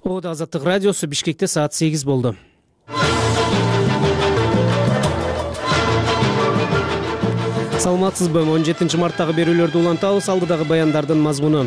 Ода Азаттык радиосу. Бишкекте саат 8 болду. Саламатсызбы? 17 марттагы берүүлөрдү улантабыз. Алдыдагы баяндардын мазмуну.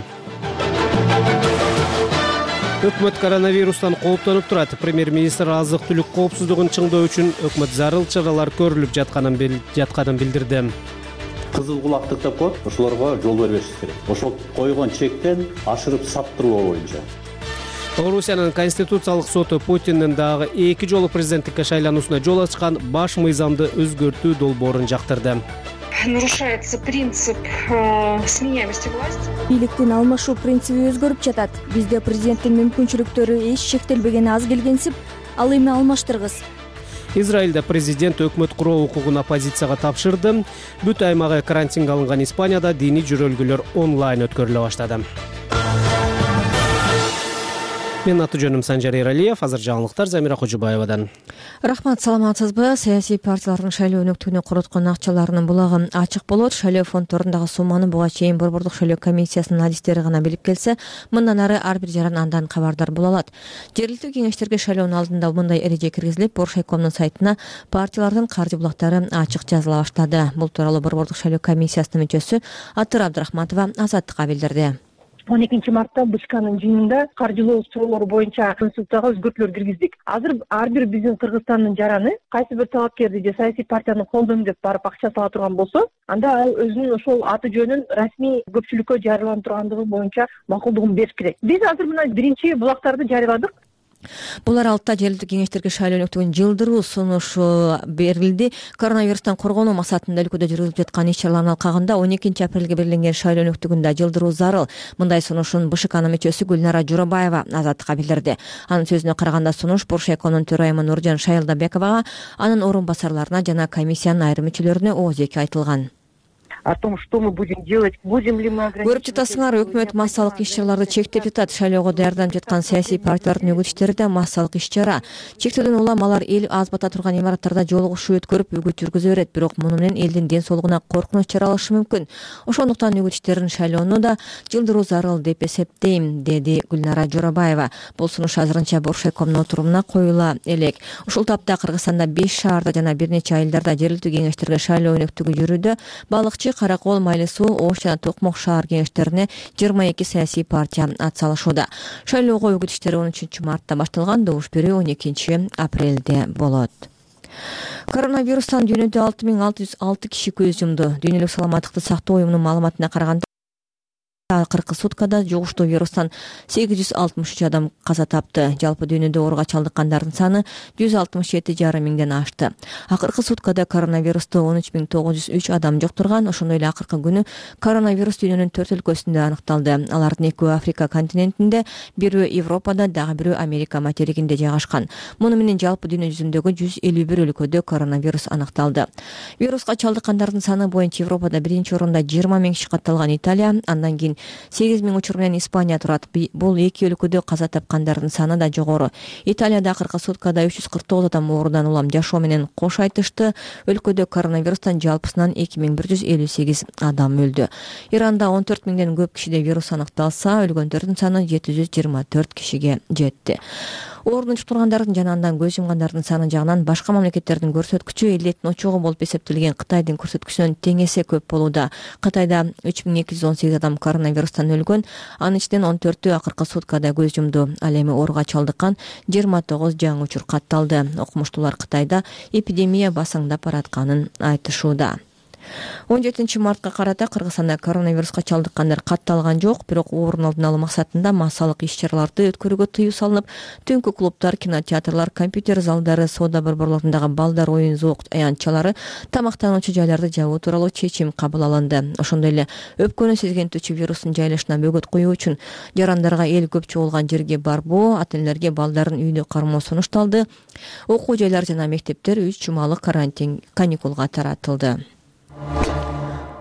Өкмөт коронавирустан кооптонуп турат. Премьер-министр азык-түлүк коопсуздугун чыңдоо үчүн өкмөт зарыл чаралар көрүлүп жатканын билдирди. Кызыл кулактык деп коет, ошолорго жол бербешиз керек. Ошол койгон чектен ашырып саптыруу боюнча. Орусиянын Конституциялык соту Путиндин дагы 2 жолу президенттикке шайлануусуна жол ачкан баш мыйзамды өзгөртүү долбоорун жактырды. Нарушается принцип сменяемости власти. Бийликтин алмашуу принциби өзгөрүп жатат. Бизде президенттин мүмкүнчүлүктөрү эч шектелбеген аз келгенсип, ал эми алмаштыргыс. Израилде президент өкмөт куруу укугун оппозицияга тапшырды. Бүт аймагы карантинге алынган Испанияда диний жөрөлгөлөр онлайн өткөрүлө баштады. Мен аты жөнүм Санжар Эралиев. Азыр жаңылыктар Замира Кожубаевадан. Рахмат, саламатсызбы? Саясий партиялардын шайлоо өнөктүгүнө короткон акчаларынын булагы ачык болот. Шайлоо фонддорундагы сумманы буга чейин Борбордук шайлоо комиссиясынын адистери гана билип келсе, мындан ары ар бир жаран андан кабардар боло алат. Жергиликтүү кеңештерге шайлоонун алдында мындай эреже киргизилип, Боршайкомдун сайтына партиялардын каржы булактары ачык жазыла баштады. Бул тууралуу Борбордук шайлоо комиссиясынын мүчөсү Атыр Абдрахматова Азаттыкка билдирди. 12 мартта БШКнын жыйынында каржылоо суроолору боюнча Конституцияга өзгөртүүлөр киргиздик. Азыр ар бир биздин Кыргызстандын жараны кайсы бир талапкерди же саясий партияны колдойм деп барып акча сала турган болсо, анда ал өзүнүн ошол аты жөнүн расмий көпчүлүккө жарыяланып тургандыгы боюнча макулдугун бериш керек. Биз азыр мына биринчи булактарды жарыяладык. Бул аралыкта жергиликтүү кеңештерге шайлоо өнөктүгүн жылдыруу сунушу берилди. Коронавирустан коргонуу максатында өлкөдө жүргүзүлүп жаткан иш-чаралардын алкагында 12 апрелге белгиленген шайлоо өнөктүгүндө жылдыруу зарыл. Мындай сунушун БШКнын мүчөсү Гүлнара Журабаева Азаттыкка билдирди. Анын сөзүнө караганда сунуш Боршайкомдун төрайымы Нуржан Шайылдабековага, анын орун басарларына жана комиссиянын айрым мүчөлөрүнө оозеки айтылган. О том, что мы будем делать, будем ли мы ограничивать... Көрүп жатасыңар, өкмөт массалык иш-чараларды чектеп жатат. Шайлоого даярданып жаткан саясий партиялардын өгүтүштөрү да массалык иш-чара. Чектөөдөн улам алар эл аз бата турган имараттарда жолугушуу өткөрүп, үгүт жүргүзө берет. Бирок муну менен элдин ден соолугуна коркунуч чаралышы мүмкүн. Ошондуктан өгүтүштөрдүн шайлоону да жылдыруу зарыл деп эсептейм, деди Гүлнара Жорабаева. Бул сунуш азырынча Боршайкомдун отурумуна коюла элек. Ушул тапта Кыргызстанда 5 шаарда жана бир нече айылдарда жергиликтүү кеңештерге шайлоо өнөктүгү жүрүүдө. Балыкчы, Каракол, Майлы суу, Ош жана Токмок шаар кеңештерине 22 саясий партия атсалышууда. Шайлоого өгүтүштөр 13 мартта башталган, добуш берүү 12 апрелде болот. Коронавирустан дүйнөдө 6606 киши көз жумду. Дүйнөлүк саламаттыкты сактоо уюмунун маалыматына караганда, акыркы суткада жугуштуу вирустан 863 адам каза тапты. Жалпы дүйнөдө ооруга чалдыккандардын саны 167,5 миңден ашты. Акыркы суткада коронавирусту 13903 адам жуктурган. Ошондой эле акыркы күнү коронавирус дүйнөнүн 4 өлкөсүндө аныкталды. Алардын 2 Африка континентинде, бирөө Европада, дагы бирөө Америка материгинде жайгашкан. Муну менен жалпы дүйнө жүзүндөгү 151 өлкөдө коронавирус аныкталды. Вируска чалдыккандардын саны боюнча Европада биринчи орунда 20 миң киши катталган Италия, андан кийин 8 миң учур менен Испания турат. Бул эки өлкөдө каза тапкандардын саны да жогору. Италияда акыркы суткада 349 адам оорудан улам жашоо менен кош айтышты. Өлкөдө коронавирустан жалпысынан 2158 адам өлдү. Иранда 14 миңден көп кишиде вирус аныкталса, өлгөндөрдүн саны 724 кишиге жетти. Оорунун жуктургандардын жана андан көз жумгандардын саны жагынан башка мамлекеттердин көрсөткүчү элдеттин очогу болуп эсептелген Кытайдын көрсөткүчүнөн тең эсе көп болууда. Кытайда 3218 адам коронавирустан өлгөн, анын ичинен 14-ü акыркы суткада көз жумду. Ал эми ооруга чалдыккан 29 жаңы учур катталды. Окумуштуулар Кытайда эпидемия басаңдап баратканын айтышууда. 17 мартка карата Кыргызстанда коронавируска чалдыккандар катталган жок, бирок оорун алдын алуу максатында массалык иш-чараларды өткөрүүгө тыюу салынып, түнкү клубдар, кинотеатрлар, компьютер залдары, соода борборлорундагы балдар оюн зоок аянтчалары, тамактануучу жайларды жабуу тууралуу чечим кабыл алынды. Ошондой эле өпкөнү сезгентүүчү вирустун жайылышына бөгөт коюу үчүн жарандарга эл көп чогулган жерге барбоо, ата-энелерге балдарын үйдө кармоо сунушталды. Окуу жайлары жана мектептер 3 жумалык карантин каникулга таратылды.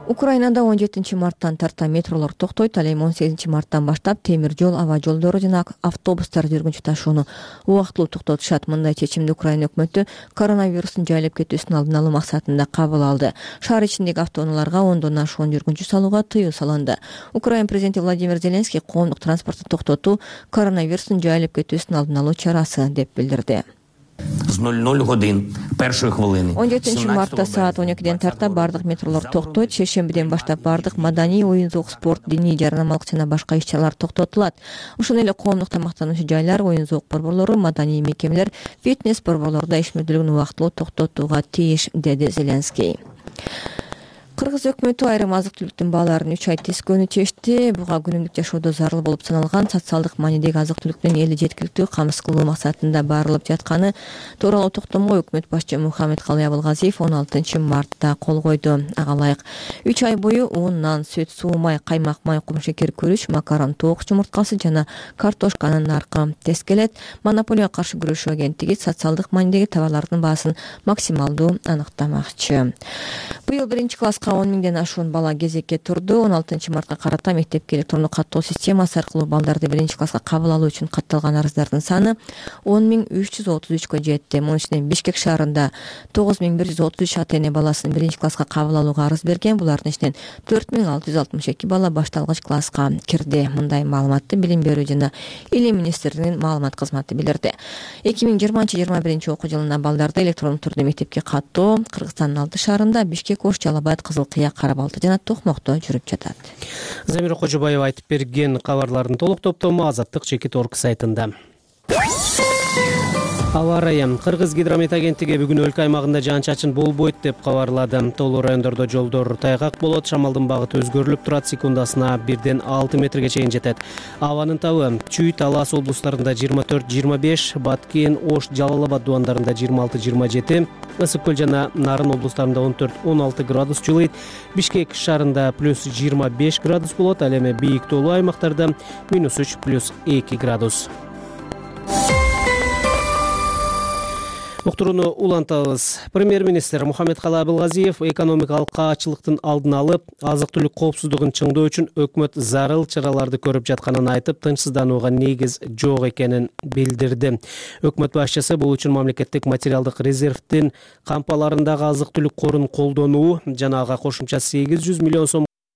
Украинада 17 марттан тарта метролор токтойт. Ал эми 18 марттан баштап темир жол, аба жолдору жана автобустар жүргүнчү ташууну убактылуу токтотушат. Мындай чечимди Украина өкмөтү коронавирустун жайылып кетүүсүнүн алдын алуу максатында кабыл алды. Шаар ичиндеги автоунааларга 10дон ашуун жүргүнчү салууга тыюу салынды. Украина президенти Владимир Зеленский коомдук транспортту токтотуу коронавирустун жайылып кетүүсүнүн алдын алуу чарасы деп билдирди. З 00 годин першої хвилини 17 мартта саат 12ден тарта бардык метролор токтойт. Шейшембиден баштап бардык маданий, оюн-зоок, спорт, диний, жарнамалык жана башка иш-чаралар токтотулат. Ошондой эле коомдук тамактануучу жайлар, оюн-зоок борборлору, маданий мекемелер, фитнес борборлордо иш мүдүлүгүн убактылуу токтотууга тийиш, деди Зеленский. Кыргыз өкмөтү айрым азык-түлүктүн бааларын 3 ай тескөөнү чечти. Буга күнүмдүк жашоодо зарыл болуп саналган социалдык маанидеги азык-түлүктүн эли жеткиликтүү камсыз кылуу максатында барылып жатканы тууралуу токтомго өкмөт башчы Мухаммедкалый Абылгазиев 16 мартта кол койду. Ага ылайык 3 ай бою ун, нан, сүт, суу, май, каймак, май, кумшекер, күрүч, макарон, тоок жумурткасы жана картошканын наркы тескелет. Монополияга каршы күрөшүү агенттиги социалдык маанидеги товарлардын баасын максималдуу аныктамакчы. Быйыл 1-класска 10 миңден ашуун бала кезекке турду. 16 мартка карата мектепке электрондук каттоо системасы аркылуу балдарды 1-класска кабыл алуу үчүн катталган арыздардын саны 10.333 жетти. Мунун ичинен Бишкек шаарында 9.133 ата-эне баласын 1-класска кабыл алууга арыз берген. Булардын ичинен 4.662 бала башталгыч класска кирди. Мындай маалыматты Билим берүү жана Илим министрлигинин маалымат кызматы билдирди. 2020-21 окуу жылына балдарды электрондук түрдө мектепке каттоо Кыргызстандын 6 шаарында Бишкек, Ош, Жалал Абад, Кызыл Кыя, Карабалты жана Токмокто жүрүп жатат. Замира Кожобаева айтып берген кабарлардын толук топтому Азаттык Чекит.орг сайтында. Аба ырайы. Кыргыз гидромет агенттиги бүгүн өлкө аймагында жаан-чачын болбойт деп кабарлады. Тоолуу райондордо жолдор тайгак болот, шамалдын багыты өзгөрүлүп турат, секундасына 1-6 метрге чейин жетет. Абанын табы Чүй, Талас облустарында 24-25, Баткен, Ош, Жалал Абад дубандарында 26-27, Ысык көл жана Нарын облустарында 14-16 градус жылыйт. Бишкек шаарында +25 градус болот, ал эми бийик тоолуу аймактарда -3 +2 градус. Уктурууну улантабыз. Премьер-министр Мухаммедкалый Абылгазиев экономикалык каачылыктын алдын алып, азык-түлүк коопсуздугун чыңдоо үчүн өкмөт зарыл чараларды көрүп жатканын айтып, тынчсызданууга негиз жок экенин билдирди. Өкмөт башчысы бул үчүн мамлекеттик материалдык резервдин кампаларындагы азык-түлүк корун колдонуу жана ага кошумча 800 миллион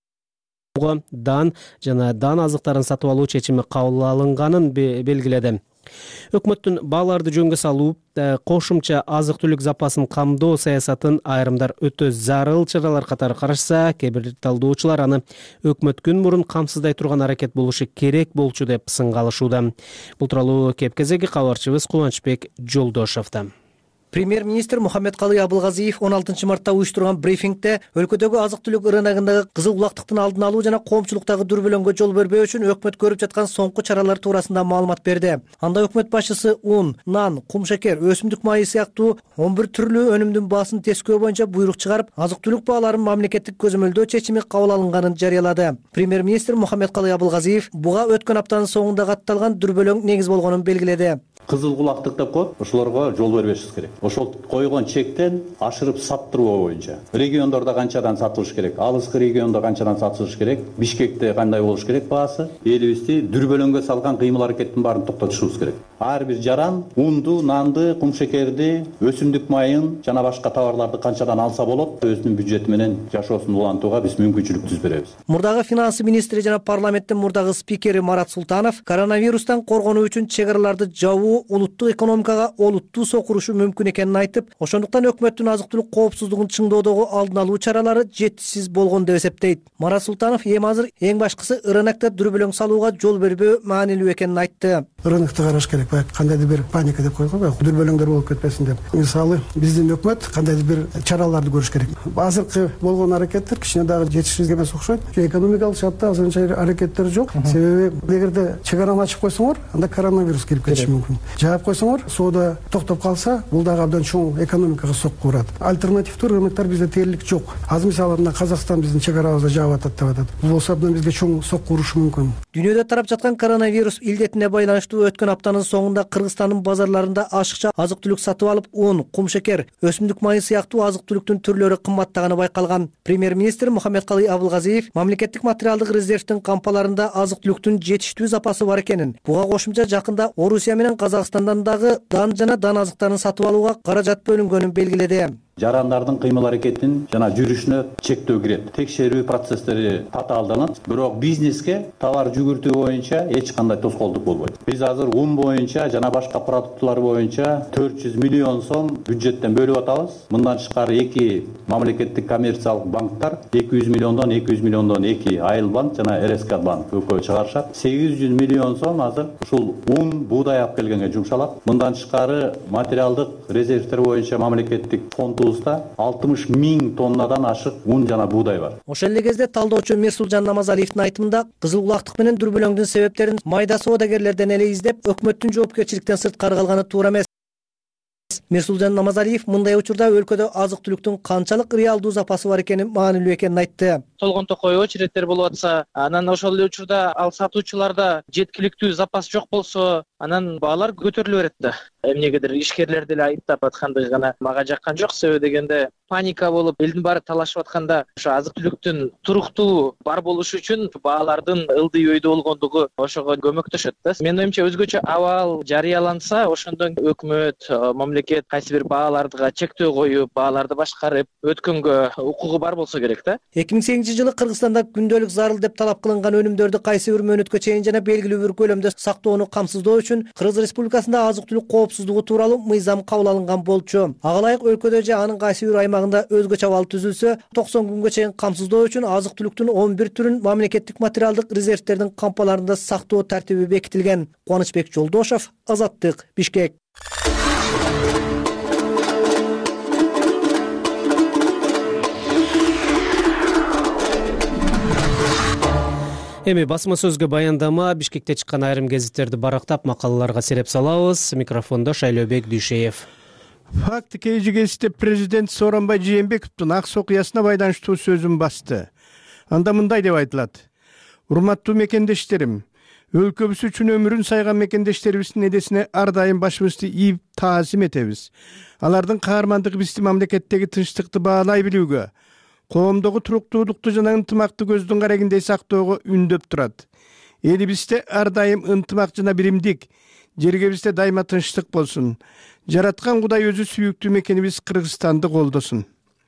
сомго дан жана дан азыктарын сатып алуу чечими кабыл алынганын белгиледи. Өкмөттүн бааларды жөнгө салуу, кошумча азык-түлүк запасын камдоо саясатын айрымдар өтө зарыл чаралар катары карашса, кээ бир талдоочулар аны өкмөт күн мурун камсыздай турган аракет болушу керек болчу деп сынгалышууда. Бул тууралуу кеп-кезеги кабарчыбыз Кубанычбек Жолдошовдо. Премьер-министр Мухаммедкалый Абылгазиев 16 мартта уюштурган брифингде өлкөдөгү азык-түлүк рыногундагы кызыл булактыктын алдын алуу жана коомчулуктагы дүрбөлөңгө жол бербөө үчүн өкмөт көрүп жаткан соңку чаралар туурасында маалымат берди. Анда өкмөт башчысы ун, нан, кумшекер, өсүмдүк майы сыяктуу 11 түрлүү өнүмдүн баасын тескөө боюнча буйрук чыгарып, азык-түлүк бааларын мамлекеттик көзөмөлдөө чечими кабыл алынганын жарыялады. Премьер-министр Мухаммедкалый Абылгазиев буга өткөн аптанын соңунда катталган дүрбөлөң негиз болгонун белгиледи. Кызыл булактык деп коет, ошолорго жол бербешибиз керек. Ошол койгон чектен ашырып саттыруу боюнча региондордо канчадан сатылыш керек, алыскы региондо канчадан сатылыш керек, Бишкекте кандай болуш керек баасы, элибизди дүрбөлөңгө салган кыймыл аракеттин баарын токтотушубуз керек. Ар бир жаран унду, нанды, кумшекерди, өсүмдүк майын жана башка товарларды канчадан алса болот, өзүнүн бюджети менен жашоосун улантууга биз мүмкүнчүлүк түзбөйбүз. Мурдагы финансы министри жана парламенттин мурдагы спикери Марат Султанов коронавирустан коргонуу үчүн чек араларды жабуу улуттук экономикага олуттуу сокурушу мүмкүн экенин айтып, ошондуктан өкмөттүн азык-түлүк коопсуздугун чыңдоодогу алдын алуу чаралары жетишсиз болгон деп эсептейт. Марат Султанов эми азыр эң башкысы рынокто дүрбөлөң салууга жол бербөө маанилүү экенин айтты. Рынокто караш керек, кандайдыр бир паника деп койгон, дүрбөлөңдөр болуп кетпесин деп. Мисалы, биздин өкмөт кандайдыр бир чараларды көрүш керек. Азыркы болгон аракеттер кичине дагы жетишсиз эмес окшойт. Экономикалык шартта азырынча аракеттер жок. Себеби эгерде чек араны ачып койсоңор, анда коронавирус кирип кетиши мүмкүн. Жаап койсоңор, соода токтоп калса, бул дагы абдан чоң экономикага сокку урат. Альтернативдүү рыноктор бизде тээрлик жок. Азыр мисалы мына Казакстан биздин чек арабызды жаап атат деп атат. Бул болсо абдан бизге чоң сокку урушу мүмкүн. Дүйнөдө тарап жаткан коронавирус илдетине байланыштуу өткөн аптанын соңунда Кыргызстандын базарларында ашыкча азык түлүк сатып алып, un, кумшекер, өсүмдүк майы сыяктуу азык түлүктүн түрлөрү кымбаттаганы байкалган. Премьер-министр Мухаммедкалый Абылгазиев мамлекеттик материалдык резервдин кампаларында азык түлүктүн жетиштүү запасы бар экенин, буга кошумча жакында Орусия менен Казакстандан дагы дан жана дан азыктарын сатып алууга каражат бөлүнгөнүн белгиледи. Жарандардын кыймыл аракетинин жана жүрүшүнө чектөө кирет. Текшерүү процесстери татаалданат, бирок бизнеске товар жүгүртүү боюнча эч кандай тоскоолдук болбойт. Биз азыр un боюнча жана башка продуктлар боюнча 400 миллион сом бюджеттен бөлүп атабыз. Мындан тышкары эки мамлекеттик коммерциялык банктар 200 миллиондон 2 Айыл банк жана РСК банк экөө чыгарышат. 800 миллион сом азыр ушул un, буудай алып келгенге жумшалат. Мындан тышкары материалдык резервтер боюнча мамлекеттик фонд 60 миң тоннадан ашык un жана буудай бар. Ошол эле кезде талдоочу Мирсулжан Намазалиевдин айтымында кызыл булактык менен дүрбөлөңдүн себептерин майда соодагерлерден эле издеп, өкмөттүн жоопкерчиликтен сырткары калганы туура эмес. Мирсулжан Намазалиев мындай учурда өлкөдө азык түлүктүн канчалык реалдуу запасы бар экени маанилүү экенин айтты. Толгон токой очередтер болуп атса, анан ошол эле учурда ал сатуучуларда жеткиликтүү запас жок болсо, анан баалар көтөрүлө берет да. Эмнегедир ишкерлер деле айыптап аткандыгы гана мага жаккан жок. Себеби дегенде паника болуп, элдин баары талашып атканда, ошо азык түлүктүн туруктуу бар болушу үчүн баалардын ылдый өйдө болгондугу ошого көмөктөшөт да. Менин оюмча өзгөчө абал жарыяланса, ошондон өкмөт, мамлекет кайсы бир бааларга чектөө коюп, бааларды башкарып өткөнгө укугу бар болсо керек да. 2008-жылы Кыргызстанда күндөлүк зарыл деп талап кылынган өнүмдөрдү кайсы бир мөөнөткө чейин жана белгилүү бир көлөмдө сактоону камсыздоо үчүн Кыргыз Республикасында азык түлүк коопсуздугу тууралуу мыйзам кабыл алынган болчу. Ага ылайык өлкөдө же анын кайсы бир аймагында өзгөчө абал түзүлсө, 90 күнгө чейин камсыздоо үчүн азык түлүктүн 11 түрүн мамлекеттик материалдык резервтердин кампаларында сактоо тартиби бекитилген. Кубанычбек Жолдошов, Азаттык, Бишкек. Эми басма сөзгө баяндама Бишкекте чыккан айрым гезиттерди барактап макалаларга сереп салабыз. Микрофондо Шайлообек Дүйшеев. Факты KG гезитте президент Сооронбай Жээнбековдун Ак Суу окуясына байланыштуу сөзүн басты. Анда мындай деп айтылат: урматтуу мекендештерим, өлкөбүз үчүн өмүрүн сайган мекендештерибиздин эдесине ар дайым башыбызды ийип таазим этебиз. Алардын каармандыгы бизди мамлекеттеги тынчтыкты баалай билүүгө, коомдогу туруктуулукту жана ынтымакты көздүн карегиндей сактоого үндөп турат. Элибизде ар дайым ынтымак жана биримдик, жергебизде дайыма тынчтык болсун. Жараткан Кудай өзү сүйүктүү мекенибиз Кыргызстанды колдосун.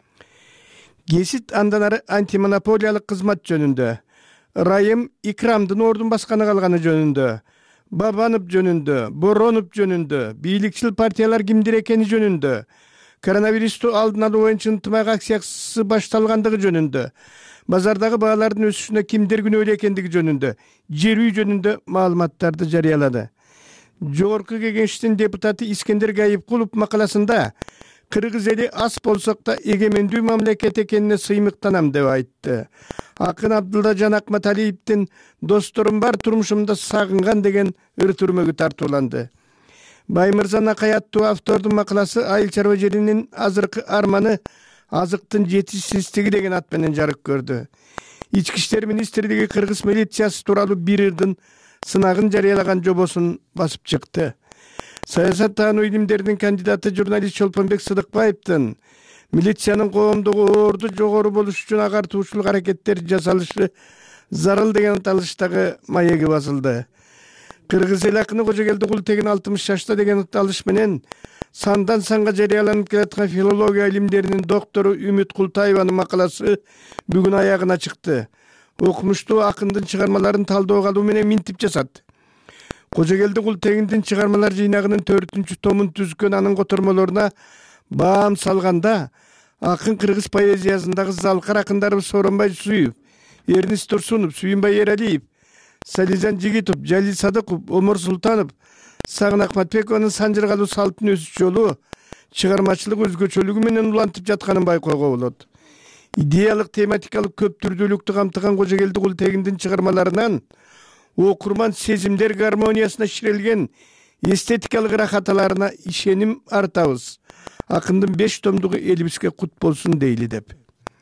Гезит андан ары антимонополиялык кызмат жөнүндө, Райым Икрамдын ордун басканы калганы жөнүндө, Бабанов жөнүндө, Боронов жөнүндө, бийликчил партиялар кимдир экени жөнүндө, коронавирусту алдын алуу боюнча ынтымак акциясы башталгандыгы жөнүндө, базардагы баалардын өсүшүнө кимдер күнөөлүү экендиги жөнүндө, жер үй жөнүндө маалыматтарды жарыялады. Жогорку Кеңештин депутаты Искендер Гайыпкулов макаласында Кыргыз эли ас болсок да эгемендүү мамлекет экенине сыймыктанам деп айтты. Акын Абдулла Жан Акматалиевдин досторум бар турмушумда сагынган деген ыр түрмөгү тартууланды. Баймырза Накай аттуу автордун макаласы айыл чарба жеринин азыркы арманы азыктын жетишсиздиги деген ат менен жарык көрдү. Ички иштер министрлиги Кыргыз милициясы тууралуу бир ырдын сынагын жарыялаган жобосун басып чыкты. Саясаттануу илимдеринин кандидаты журналист Чолпонбек Сыдыкбаевдин милициянын коомдогу орду жогору болуш үчүн агартуучулук аракеттер жасалышы зарыл деген аталыштагы маеги басылды. Кыргыз эл акыны Кожогелди Култегин 60 жашта деген аталыш менен сандан санга жарыяланып келаткан филология илимдеринин доктору Үмүт Култаеванын макаласы бүгүн аягына чыкты. Окумуштуу акындын чыгармаларын талдоого алуу менен минтип жасат. Кожогелди Култегиндин чыгармалар жыйнагынын 4-томун түзгөн анын котормолоруна баам салганда, акын кыргыз поэзиясындагы залкар акындарыбыз Сооронбай Суюв, Эрнис Турсунов, Сүйүнбай Эралиев, Сализан Жигитов, Жалил Садыков, Омар Султанов, Сагын Акматбекованын санжыргалуу салтын өсүш жолу чыгармачылык өзгөчөлүгү менен улантып жатканын байкоого болот. Идеялык тематикалык көп түрдүүлүктү камтыган Кожогелди Култегиндин чыгармаларынан окурман сезимдер гармониясына ширелген эстетикалык ырахаталарына ишеним артабыз. Акындын 5 томдугу элибизге кут болсун дейли деп.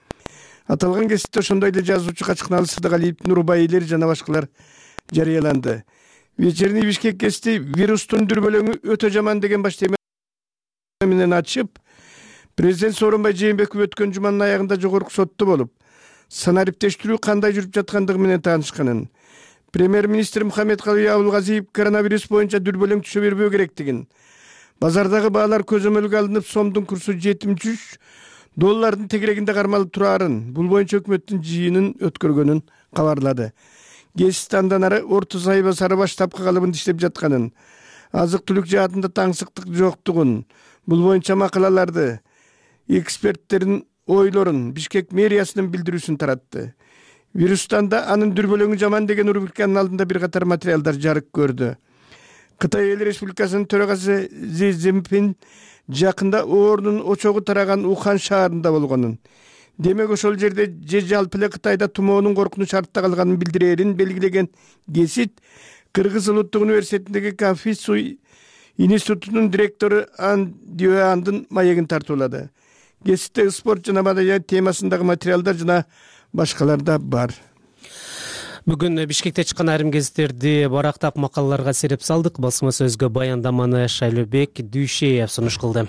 Аталган гезитте ошондой эле жазуучу Качкыналы Сыдыгалиевдин Урбай элери жана башкалар жарыяланды. Вечерний Бишкек гезити вирустун дүрбөлөңү өтө жаман деген баштема менен ачып, президент Сооронбай Жээнбеков өткөн жуманын аягында жогорку сотто болуп, санариптештирүү кандай жүрүп жаткандыгы менен таанышканын, премьер-министр Мухаммедкалый Абылгазиев коронавирус боюнча дүрбөлөң түшө бербөө керектигин, базардагы баалар көзөмөлгө алынып, сомдун курсу $73 тегерегинде кармалып турарын, бул боюнча өкмөттүн жыйынын өткөргөнүн кабарлады. Гезит андан ары орто сайба сары баш тапкы калыбында иштеп жатканын, азык-түлүк жаатында таңсыктык жоктугун, бул боюнча макалаларды, эксперттердин ойлорун Бишкек мэриясынын билдирүүсүн таратты. Вирустан да анын дүрбөлөңү жаман деген рубриканын алдында бир катар материалдар жарык көрдү. Кытай Эл Республикасынын төрагасы Си Цзиньпин жакында оорунун очогу тараган Ухан шаарында болгонун, демек ошол жерде жалпы эле Кытайда тумоонун коркунуч артта калганын билдирээрин белгилеген гезит Кыргыз улуттук университетиндеги Конфуций институтунун директору Ан Дюандын маегин тартуулады. Гезитте спорт жана маданият темасындагы материалдар жана башкалар да бар. Бүгүн Бишкекте чыккан айрым гезиттерди барактап макалаларга сереп салдык. Басма сөзгө баяндаманы Шайлообек Дүйшеев сунуш кылды.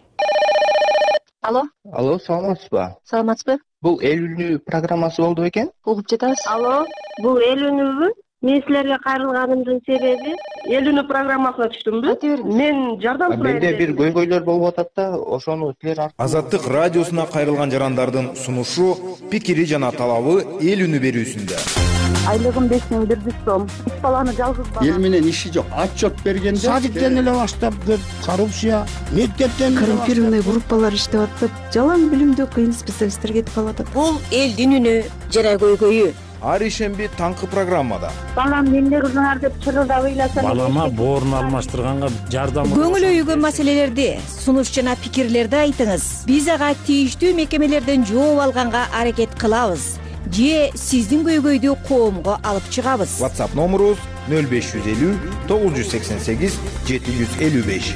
Алло, саламатсызбы? Саламатсызбы? Бул эл үнү программасы болду экен? Угуп жатабыз. Алло, бул эл үнүбү? Мен силерге кайрылганымдын себеби эл үнү программасына түштүмбү? Мен жардам сурайм. Менде бир көйгөйлөр болуп атат да, ошону силер Азаттык радиосуна кайрылган жарандардын сунушу, пикири жана талабы эл үнү берүүсүндө. Айлыгым 5100 сом. 3 баланы жалгыз бала. Эл менен иши жок. Отчет бергенде садиктен эле баштап көп коррупция, мектептен коррумпированный группалар иштеп атып, жалаң билимдүү кыйын специалисттер кетип калат. Бул элдин үнү жана көйгөйү. Ар ишемби таңкы программада. Балам эмне кылдыңар деп чырылдап ыйласам. Балама боорун алмаштырганга жардам. Көңүл өйгөн маселелерди, сунуш жана пикирлерди айтыңыз. Биз ага тийиштүү мекемелерден жооп алганга аракет кылабыз. Же сиздин көйгөйдү коомго алып чыгабыз. WhatsApp номерубуз 0550 988 755.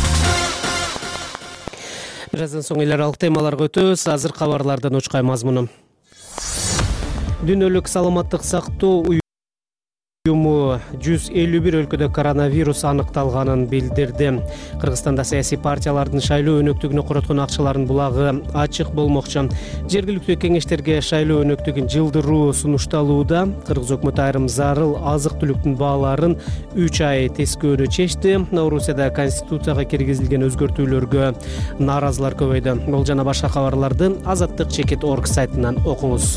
Бир аздан соң эл аралык темаларга өтөбүз. Азыр кабарлардан учкай мазмуну. Дүйнөлүк саламаттык сактоо уюму 151 өлкөдө коронавирус аныкталганын билдирди. Кыргызстанда саясий партиялардын шайлоо өнөктүгүнө короткон акчалардын булагы ачык болмокчу. Жергиликтүү кеңештерге шайлоо өнөктүгүн жылдыруу сунушталууда. Кыргыз өкмөтү айрым зарыл азык-түлүктүн бааларын 3 ай тескөөнү чечти. Орусияда конституцияга киргизилген өзгөртүүлөргө нааразылар көбөйдү. Бул жана башка кабарларды Азаттык.org сайтынан окуңуз.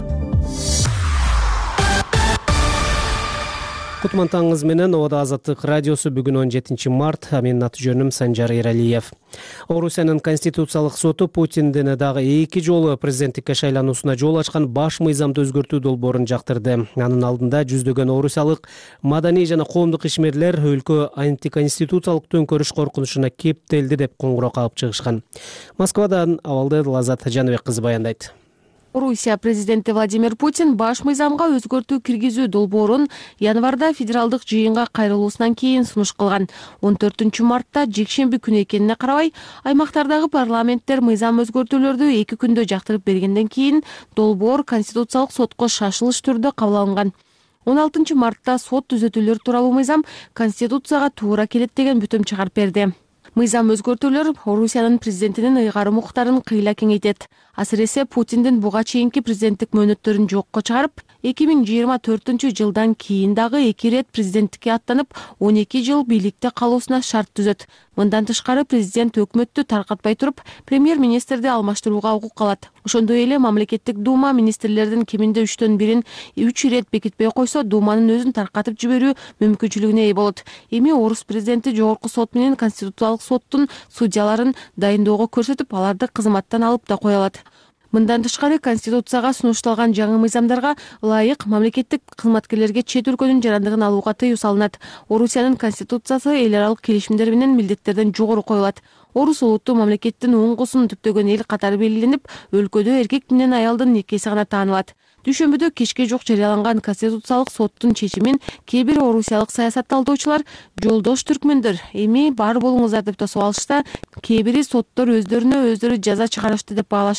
Кутмантаңыз менен Ода Азаттык радиосу бүгүн 17 март. Менин аты жөнүм Санжар Эралиев. Орусиянын конституциялык соту Путиндин дагы 2 жолу президенттикке шайлануусуна жол ачкан баш мыйзамды өзгөртүү долбоорун жактырды. Анын алдында жүздөгөн орусиялык маданий жана коомдук ишмерлер өлкө антиконституциялык төңкөрүш коркунучуна кептелди деп коңгуроо кагып чыгышкан. Москвадан абалды Лазат Жаныбек кызы баяндайт. Орусия президенти Владимир Путин баш мыйзамга өзгөртүү киргизүү долбоорун январда федералдык жыйынга кайрылуусунан кийин сунуш кылган. 14 мартта жекшемби күнү экенине карабай, аймактардагы парламенттер мыйзам өзгөртүүлөрдү 2 күндө жактырып бергенден кийин долбоор конституциялык сотко шашылыш түрдө кабыл алынган. 16 мартта сот түзөтүүлөр тууралуу мыйзам конституцияга туура келет деген бүтүм чыгарып берди. Мыйзам өзгөртүүлөр Орусиянын президентинин ыйгарым укуктарын кыйла кеңейтет. Асыресе Путиндин буга чейинки президенттик мөөнөттөрүн жокко чыгарып, 2024 жылдан кийин дагы 2 рет президенттикке аттанып, 12 жыл бийликте калуусуна шарт түзөт. Мындан тышкары президент өкмөттү таркатпай туруп, премьер-министрди алмаштырууга укук алат. Ошондой эле мамлекеттик дума министрлердин кеминде 3төн бирин 3 ирет бекитпей койсо, думанын өзүн таркатып жиберүү мүмкүнчүлүгүнө ээ болот. Эми орус президенти жогорку сот менен конституциялык соттун судьяларын дайындоого көрсөтүп, аларды кызматтан алып да кое алат. Мындан тышкары конституцияга сунушталган жаңы мыйзамдарга ылайык мамлекеттик кызматкерлерге чет өлкөнүн жарандыгын алууга тыюу салынат. Орусиянын конституциясы эл аралык келишимдер менен милдеттерден жогору коюлат. Орус улуттуу мамлекеттин уңгусун түптөгөн эл катары белгиленип, өлкөдө эркек менен аялдын никеси гана таанылат. Дүйшөмбүдө кечке жок жарыяланган конституциялык соттун чечимин кээ бир орусиялык саясат талдоочулар жолдош түркмөндөр эми бар болуңуздар деп тосуп алышта, кээ бири соттор өздөрүнө өздөрү жаза чыгарышты деп баалашты.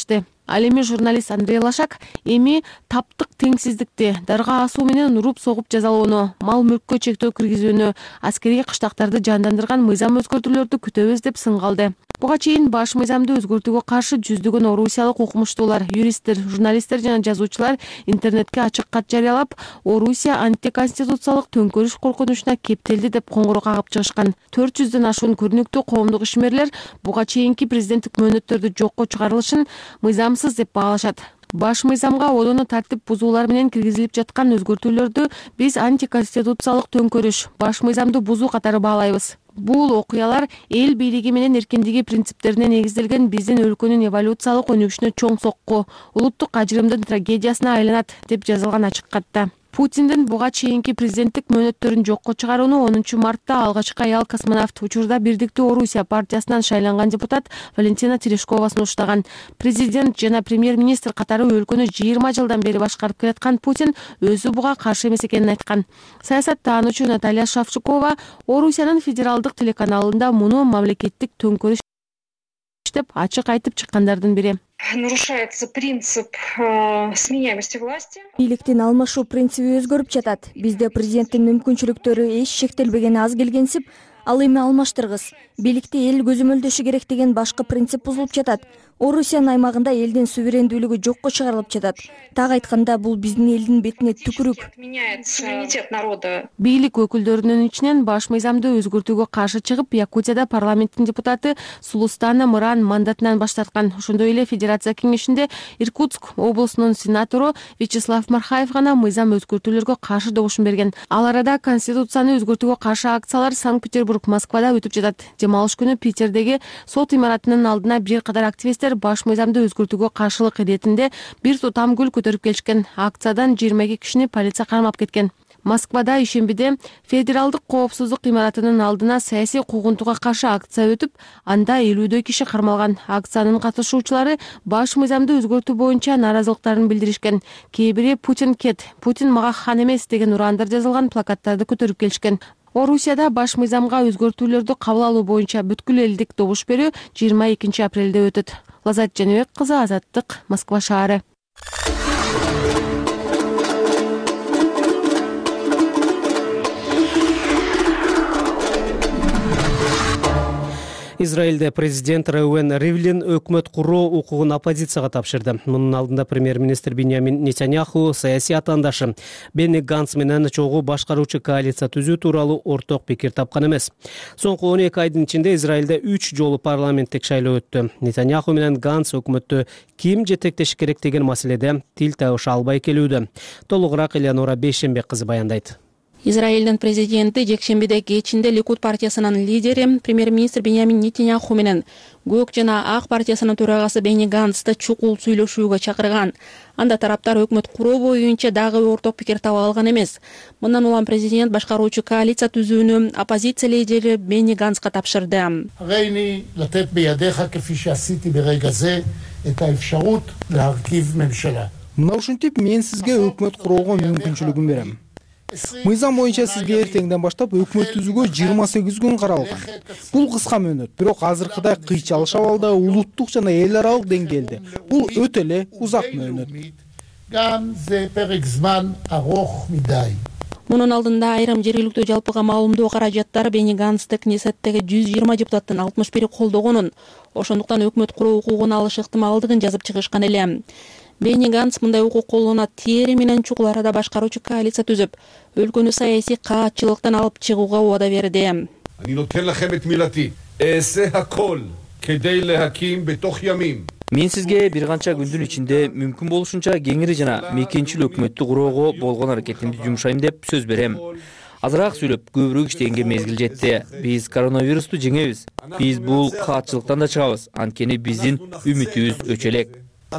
Ал эми журналист Андрей Лашак эми таптык теңсиздикти, дарга асуу менен уруп согуп жазалоону, мал мүлккө чектөө киргизүүнү, аскерий кыштактарды жандандырган мыйзам өзгөртүүлөрдү күтөбүз деп сынгалды. Буга чейин баш мыйзамды өзгөртүүгө каршы жүздөгөн орусиялык укмуштуулар, юристтер, журналисттер жана жазуучулар интернетке ачык кат жарыялап, Орусия антиконституциялык төңкөрүш коркунучуна кептелди деп коңгуроо кагып чыгышкан. 400дөн ашуун көрүнүктүү коомдук ишмерлер буга чейинки президенттик мөөнөттөрдү жокко чыгарылышын мыйзамсыз деп баалашат. Баш мыйзамга одону тартип бузуулар менен киргизилип жаткан өзгөртүүлөрдү биз антиконституциялык төңкөрүш, баш мыйзамды бузуу катары баалайбыз. Бул окуялар эл бийлиги менен эркиндиги принциптерине негизделген биздин өлкөнүн эволюциялык өнүгүшүнө чоң сокку, улуттук ажырымдын трагедиясына айланат деп жазылган ачык катта. Путиндин буга чейинки президенттик мөөнөттөрүн жокко чыгарууну 10 мартта алгачкы аял космонавт, учурда Бирдиктүү Орусия партиясынан шайланган депутат Валентина Терешкова сунуштаган. Президент жана премьер-министр катары өлкөнү 20 жылдан бери башкарып келаткан Путин өзү буга каршы эмес экенин айткан. Саясаттануучу Наталья Шавчукова Орусиянын федералдык телеканалында муну мамлекеттик төңкөрүш деп ачык айтып чыккандардын бири. Нарушается принцип сменяемости власти. Бийликтин алмашуу принциби өзгөрүп жатат. Бизде президенттин мүмкүнчүлүктөрү эч шектелбегени аз келгенсип, ал эми алмаштыргыс. Бийликти эл көзөмөлдөшү керек деген башкы принцип бузулуп жатат. Орусиянын аймагында элдин суверендүүлүгү жокко чыгарылып жатат. Так айтканда, бул биздин элдин бетине түкүрүк. Суверенитет народа. Бийлик өкүлдөрүнүн ичинен баш мыйзамды өзгөртүүгө каршы чыгып, Якутияда парламенттин депутаты Сулустана Мыран мандатынан баш тарткан. Ошондой эле Федерация кеңешинде Иркутск облусунун сенатору Вячеслав Мархаев гана мыйзам өзгөртүүлөргө каршы добушун берген. Ал арада конституцияны өзгөртүүгө каршы акциялар Санкт-Петербург, Москвада өтүп жатат. Демалыш күнү Питердеги сот имаратынын алдына бир катар активисттер баш мыйзамды өзгөртүүгө каршылык иретинде бир тутам гүл көтөрүп келишкен. Акциядан 22 кишини полиция кармап кеткен. Москвада ишембиде федералдык коопсуздук имаратынын алдына саясий куугунтууга каршы акция өтүп, анда 50дөй киши кармалган. Акциянын катышуучулары баш мыйзамды өзгөртүү боюнча нааразылыктарын билдиришкен. Кээ бири Путин кет, Путин мага хан эмес деген ураандар жазылган плакаттарды көтөрүп келишкен. Орусияда баш мыйзамга өзгөртүүлөрдү кабыл алуу боюнча бүткүл элдик добуш берүү 22 апрелде өтөт. Лазат Жаныбек кызы, Азаттык, Москва шаары. Израилде президент Реувен Ривлин өкмөт куруу укугун оппозицияга тапшырды. Мунун алдында премьер-министр Биньямин Нетаньяху саясий атаандашы Бенни Ганц менен чогуу башкаруучу коалиция түзүү тууралуу орток пикир тапкан эмес. Соңку 12 айдын ичинде Израилде 3 жолу парламенттик шайлоо өттү. Нетаньяху менен Ганц өкмөттү ким жетектеши керек деген маселеде тил табыша албай келүүдө. Толугураак Элеонора Бейшембек кызы баяндайт. Израилдин президенти жекшембиде кечинде Ликуд партиясынын лидери премьер-министр Биньямин Нетаньяху менен Көк жана Ак партиясынын төрагасы Бенни Ганцты чукул сүйлөшүүгө чакырган. Анда тараптар өкмөт куруу боюнча дагы орток пикир таба алган эмес. Мындан улам президент башкаруучу коалиция түзүүнү оппозиция лидери Бенни Ганцка тапшырды. Мына ушинтип мен сизге өкмөт курууга мүмкүнчүлүгүн берем. Мыйзам боюнча сизге эртеңден баштап өкмөт түзүүгө 28 күн каралган. Бул кыска мөөнөт, бирок азыркыдай кыйчалыш абалда улуттук жана эл аралык деңгээлде бул өтө эле узак мөөнөт. Мунун алдында айрым жергиликтүү жалпыга маалымдоо каражаттары Бенни Ганцты Кнессеттеги 120 депутаттын 61 колдогонун, ошондуктан өкмөт куруу укугун алыш ыктымалдыгын жазып чыгышкан эле. Бенни Ганц мындай укук колуна тери менен чукул арада башкаруучу коалиция түзүп, өлкөнү саясий каатчылыктан алып чыгууга убада берди. Мен сизге бир канча күндүн ичинде мүмкүн болушунча кеңири жана мекенчил өкмөттү куроого болгон аракетимди жумшайм деп сөз берем. Азыраак сүйлөп, көбүрөөк иштегенге мезгил жетти. Биз коронавирусту жеңебиз. Биз бул каатчылыктан да чыгабыз. Анткени биздин үмүтүбүз өчө элек.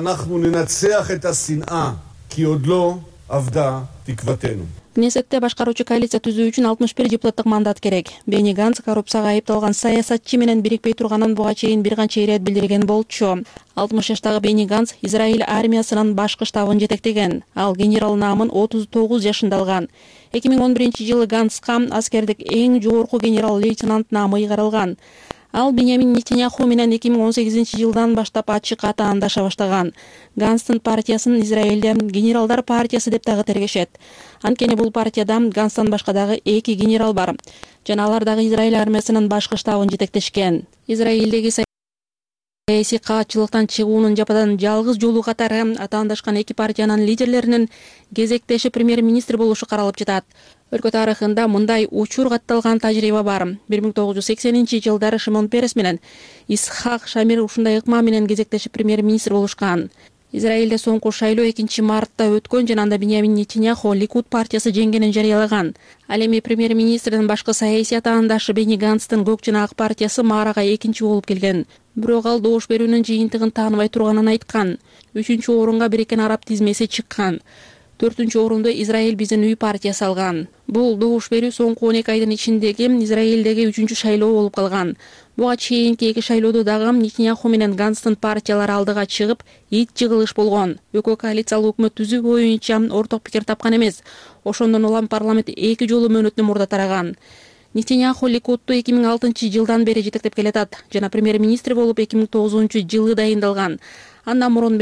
Кнессетте башкаруучу коалиция түзүү үчүн 61 депутаттык мандат керек. Бенни Ганц коррупцияга айыпталган саясатчы менен бирикпей турганын буга чейин бир канча ирет билдирген болчу. 60 жаштагы Бенни Ганц Израиль армиясынын башкы штабын жетектеген. Ал генерал наамын 39 жашында алган. 2011-жылы Ганцка аскердик эң жогорку генерал-лейтенант наамы ыйгарылган. Ал Беньямин Нетиньяху менен 2018-жылдан баштап ачык атаандаша баштаган. Ганстын партиясын Израилде генералдар партиясы деп дагы тергешет. Анткени бул партияда Ганстан башка дагы 2 генерал бар. Жана алар дагы Израиль армиясынын башкы штабын жетектешкен. Израилдеги саясий каатчылыктан чыгуунун жападан жалгыз жолу катары атаандашкан 2 партиянын лидерлеринин кезектеши премьер-министр болушу каралып жатат. Өлкө тарыхында мындай учур катталган тажрыйба бар. 1980-жылдары Шимон Перес менен Исхак Шамир ушундай ыкма менен кезектеши премьер-министр болушкан. Израилде соңку шайлоо 2-мартта өткөн жана анда Беньямин Нетиньяху Ликуд партиясы жеңгенин жарыялаган. Ал эми премьер-министрдин башкы саясий атаандашы Бени Ганстын Көк жана Ак партиясы маарага 2-чи болуп келген. Бирок ал добуш берүүнүн жыйынтыгын тааныбай турганын айткан. 3-орунга Бириккен Араб тизмеси чыккан. 4-орунду Израиль биздин үй партиясы алган. Бул добуш берүү соңку 12 айдын ичиндеги Израилдеги 3-чү шайлоо болуп калган. Буга чейинки 2 шайлоодо дагы Нетиньяху менен Ганстын партиялары алдыга чыгып, ит жыгылыш болгон. Экөө коалициялык өкмөт түзүү боюнча орток пикир тапкан эмес. Ошондон улам парламент 2 жолу мөөнөтүнө мурда тараган. Нетиньяху Ликудту 2006-жылдан бери жетектеп келатат жана премьер-министр болуп 2009-жылы дайындалган. Андан мурун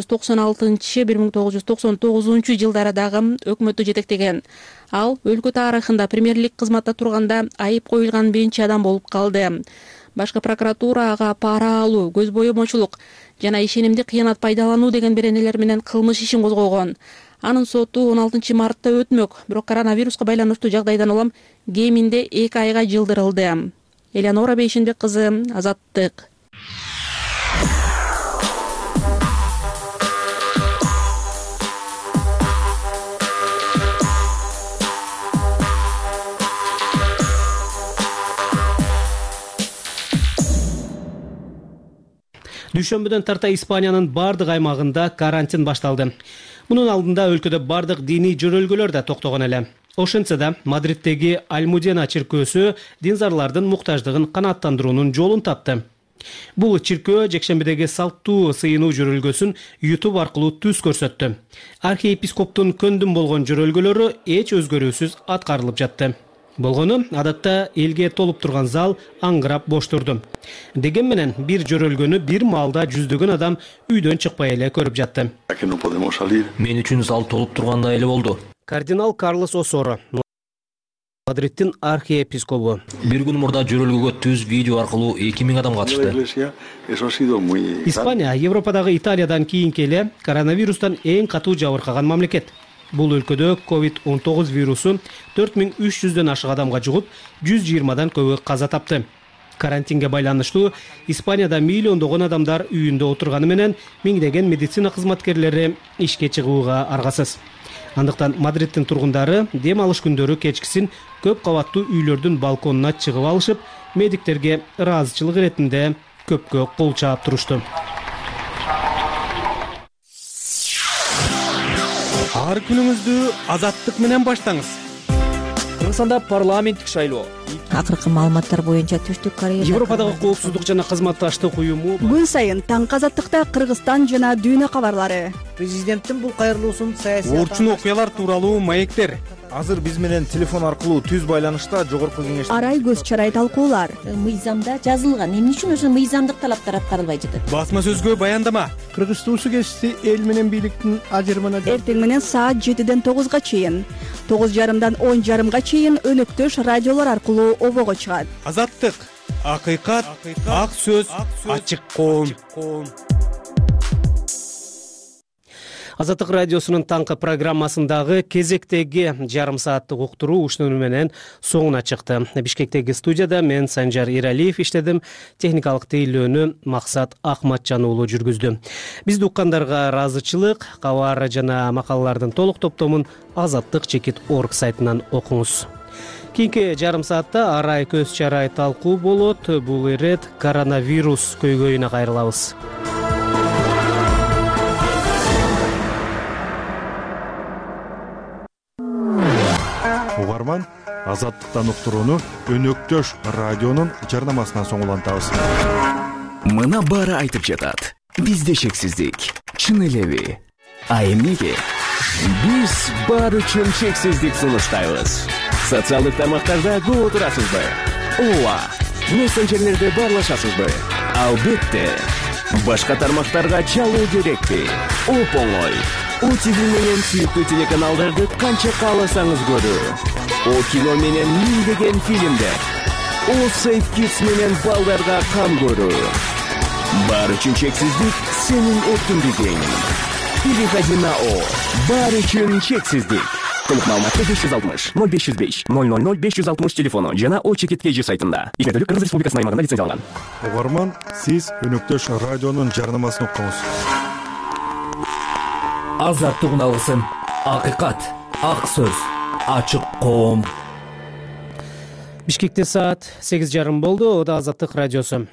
1990-1999 дагы өкмөттү жетектеген. Ал өлкө тарыхында премьерлик кызматта турганда айып коюлган биринчи адам болуп калды. Башкы прокуратура ага пара алуу, көз боемочулук жана ишенимди кыянат пайдалануу деген беренелер менен кылмыш ишин козгогон. Анын соту 16-мартта өтмөк, бирок коронавируска байланыштуу жагдайдан улам кеминде 2 айга жылдырылды. Элеонора Бейшенбек кызы, Азаттык. Дүйшөмбүдөн тарта Испаниянын бардык аймагында карантин башталды. Мунун алдында өлкөдө бардык диний жөрөлгөлөр да токтогон эле. Ошентсе да Мадридтеги Альмудена чиркөөсү динзарлардын муктаждыгын канааттандыруунун жолун тапты. Бул чиркөө жекшембидеги салттуу сыйынуу жөрөлгөсүн YouTube аркылуу түз көрсөттү. Архиепископтун көндүм болгон жөрөлгөлөрү эч өзгөрүүсүз аткарылып жатты. Болгону адатта элге толуп турган зал аңгырап бош турду. Деген менен бир жөрөлгөнү бир маалда жүздөгөн адам үйдөн чыкпай эле көрүп жатты. Мен үчүн зал толуп тургандай эле болду. Кардинал Карлос Осоро, Мадридтин архиепископу. Бир күн мурда жөрөлгөгө түз видео аркылуу 2000 адам катышты. Испания Европадагы Италиядан кийинки эле коронавирустан эң катуу жабыркаган мамлекет. Бул өлкөдө COVID-19 вирусу 4300дөн ашык адамга жугуп, 120дан көбү каза тапты. Карантинге байланыштуу Испанияда миллиондогон адамдар үйүндө отурганы менен миңдеген медицина кызматкерлери ишке чыгууга аргасыз. Андыктан Мадридтин тургундары дем алыш күндөрү кечкисин көп кабаттуу үйлөрдүн балконуна чыгып алышып, медиктерге ыраазычылык иретинде көпкө кол чаап турушту. Ар күнүңүздү Азаттык менен баштаңыз. Кыргызстанда парламенттик шайлоо. Акыркы маалыматтар боюнча Түштүк Корея Европадагы коопсуздук жана кызматташтык уюму күн сайын таңкы Азаттыкта Кыргызстан жана дүйнө кабарлары. Президенттин бул кайрылуусун саясий Орчун окуялар тууралуу маектер. Азыр биз менен телефон аркылуу түз байланышта жогорку кеңеш Арай көз чарай талкуулар. Мыйзамда жазылган. Эмне үчүн ошо мыйзамдык талаптар аткарылбай жатат? Басма сөзгө баяндама. Кыргыз туусу кести эл менен бийликтин ажырымына Эртең менен саат 7ден 9га чейин, 9:30дан 10:30га чейин өнөктөш радиолор аркылуу обого чыгат. Азаттык, акыйкат, ак сөз, ачык коом. Азаттык радиосунун таңкы программасындагы кезектеги жарым сааттык уктуруу ушуну менен соңуна чыкты. Бишкектеги студияда мен Санжар Иралиев иштедим. Техникалык тейлөөнү Максат Ахматжан уулу жүргүздү. Бизди уккандарга ыраазычылык, кабар жана макалалардын толук топтомун azattik.org сайтынан окуңуз. Кийинки жарым саатта арай көз чарай талкуу болот. Бул ирет коронавирус көйгөйүнө кайрылабыз. Угарман, Азаттыктан уктурууну Өнөктөш радионун жарнамасынан соң улантабыз. Мына баары айтып жатат. Бизде шексиздик. Чын элеби? А эмнеге? Биз баары үчүн чексиздик сунуштайбыз. Социалдык тармактарда көп отурасызбы? Ооба. мессенджерлерде баарлашасызбы? Албетте. Башка тармактарга чалуу керекпи? Оп-оңой. ОТВ менен сүйүктүү телеканалдарды канча кааласаңыз көрүү. О кино менен миңдеген фильмдер. О Safe Kids менен балдарга кам көрүү. Баары үчүн чексиздик сенин эркиндигиң. Переходи на О. Баары үчүн чексиздик. Толук маалыматты 560 0505 000 560 телефону жана О Чекит KG сайтында. Игердүүлүк Кыргыз Республикасынын аймагында лицензияланган. Угарман, сиз Өнөктөш радионун жарнамасын укуңуз. Азаттык алгысын, акыйкат, ак сөз, ачык коом. Бишкекте саат 8:30 болду. Ода Азаттык радиосу.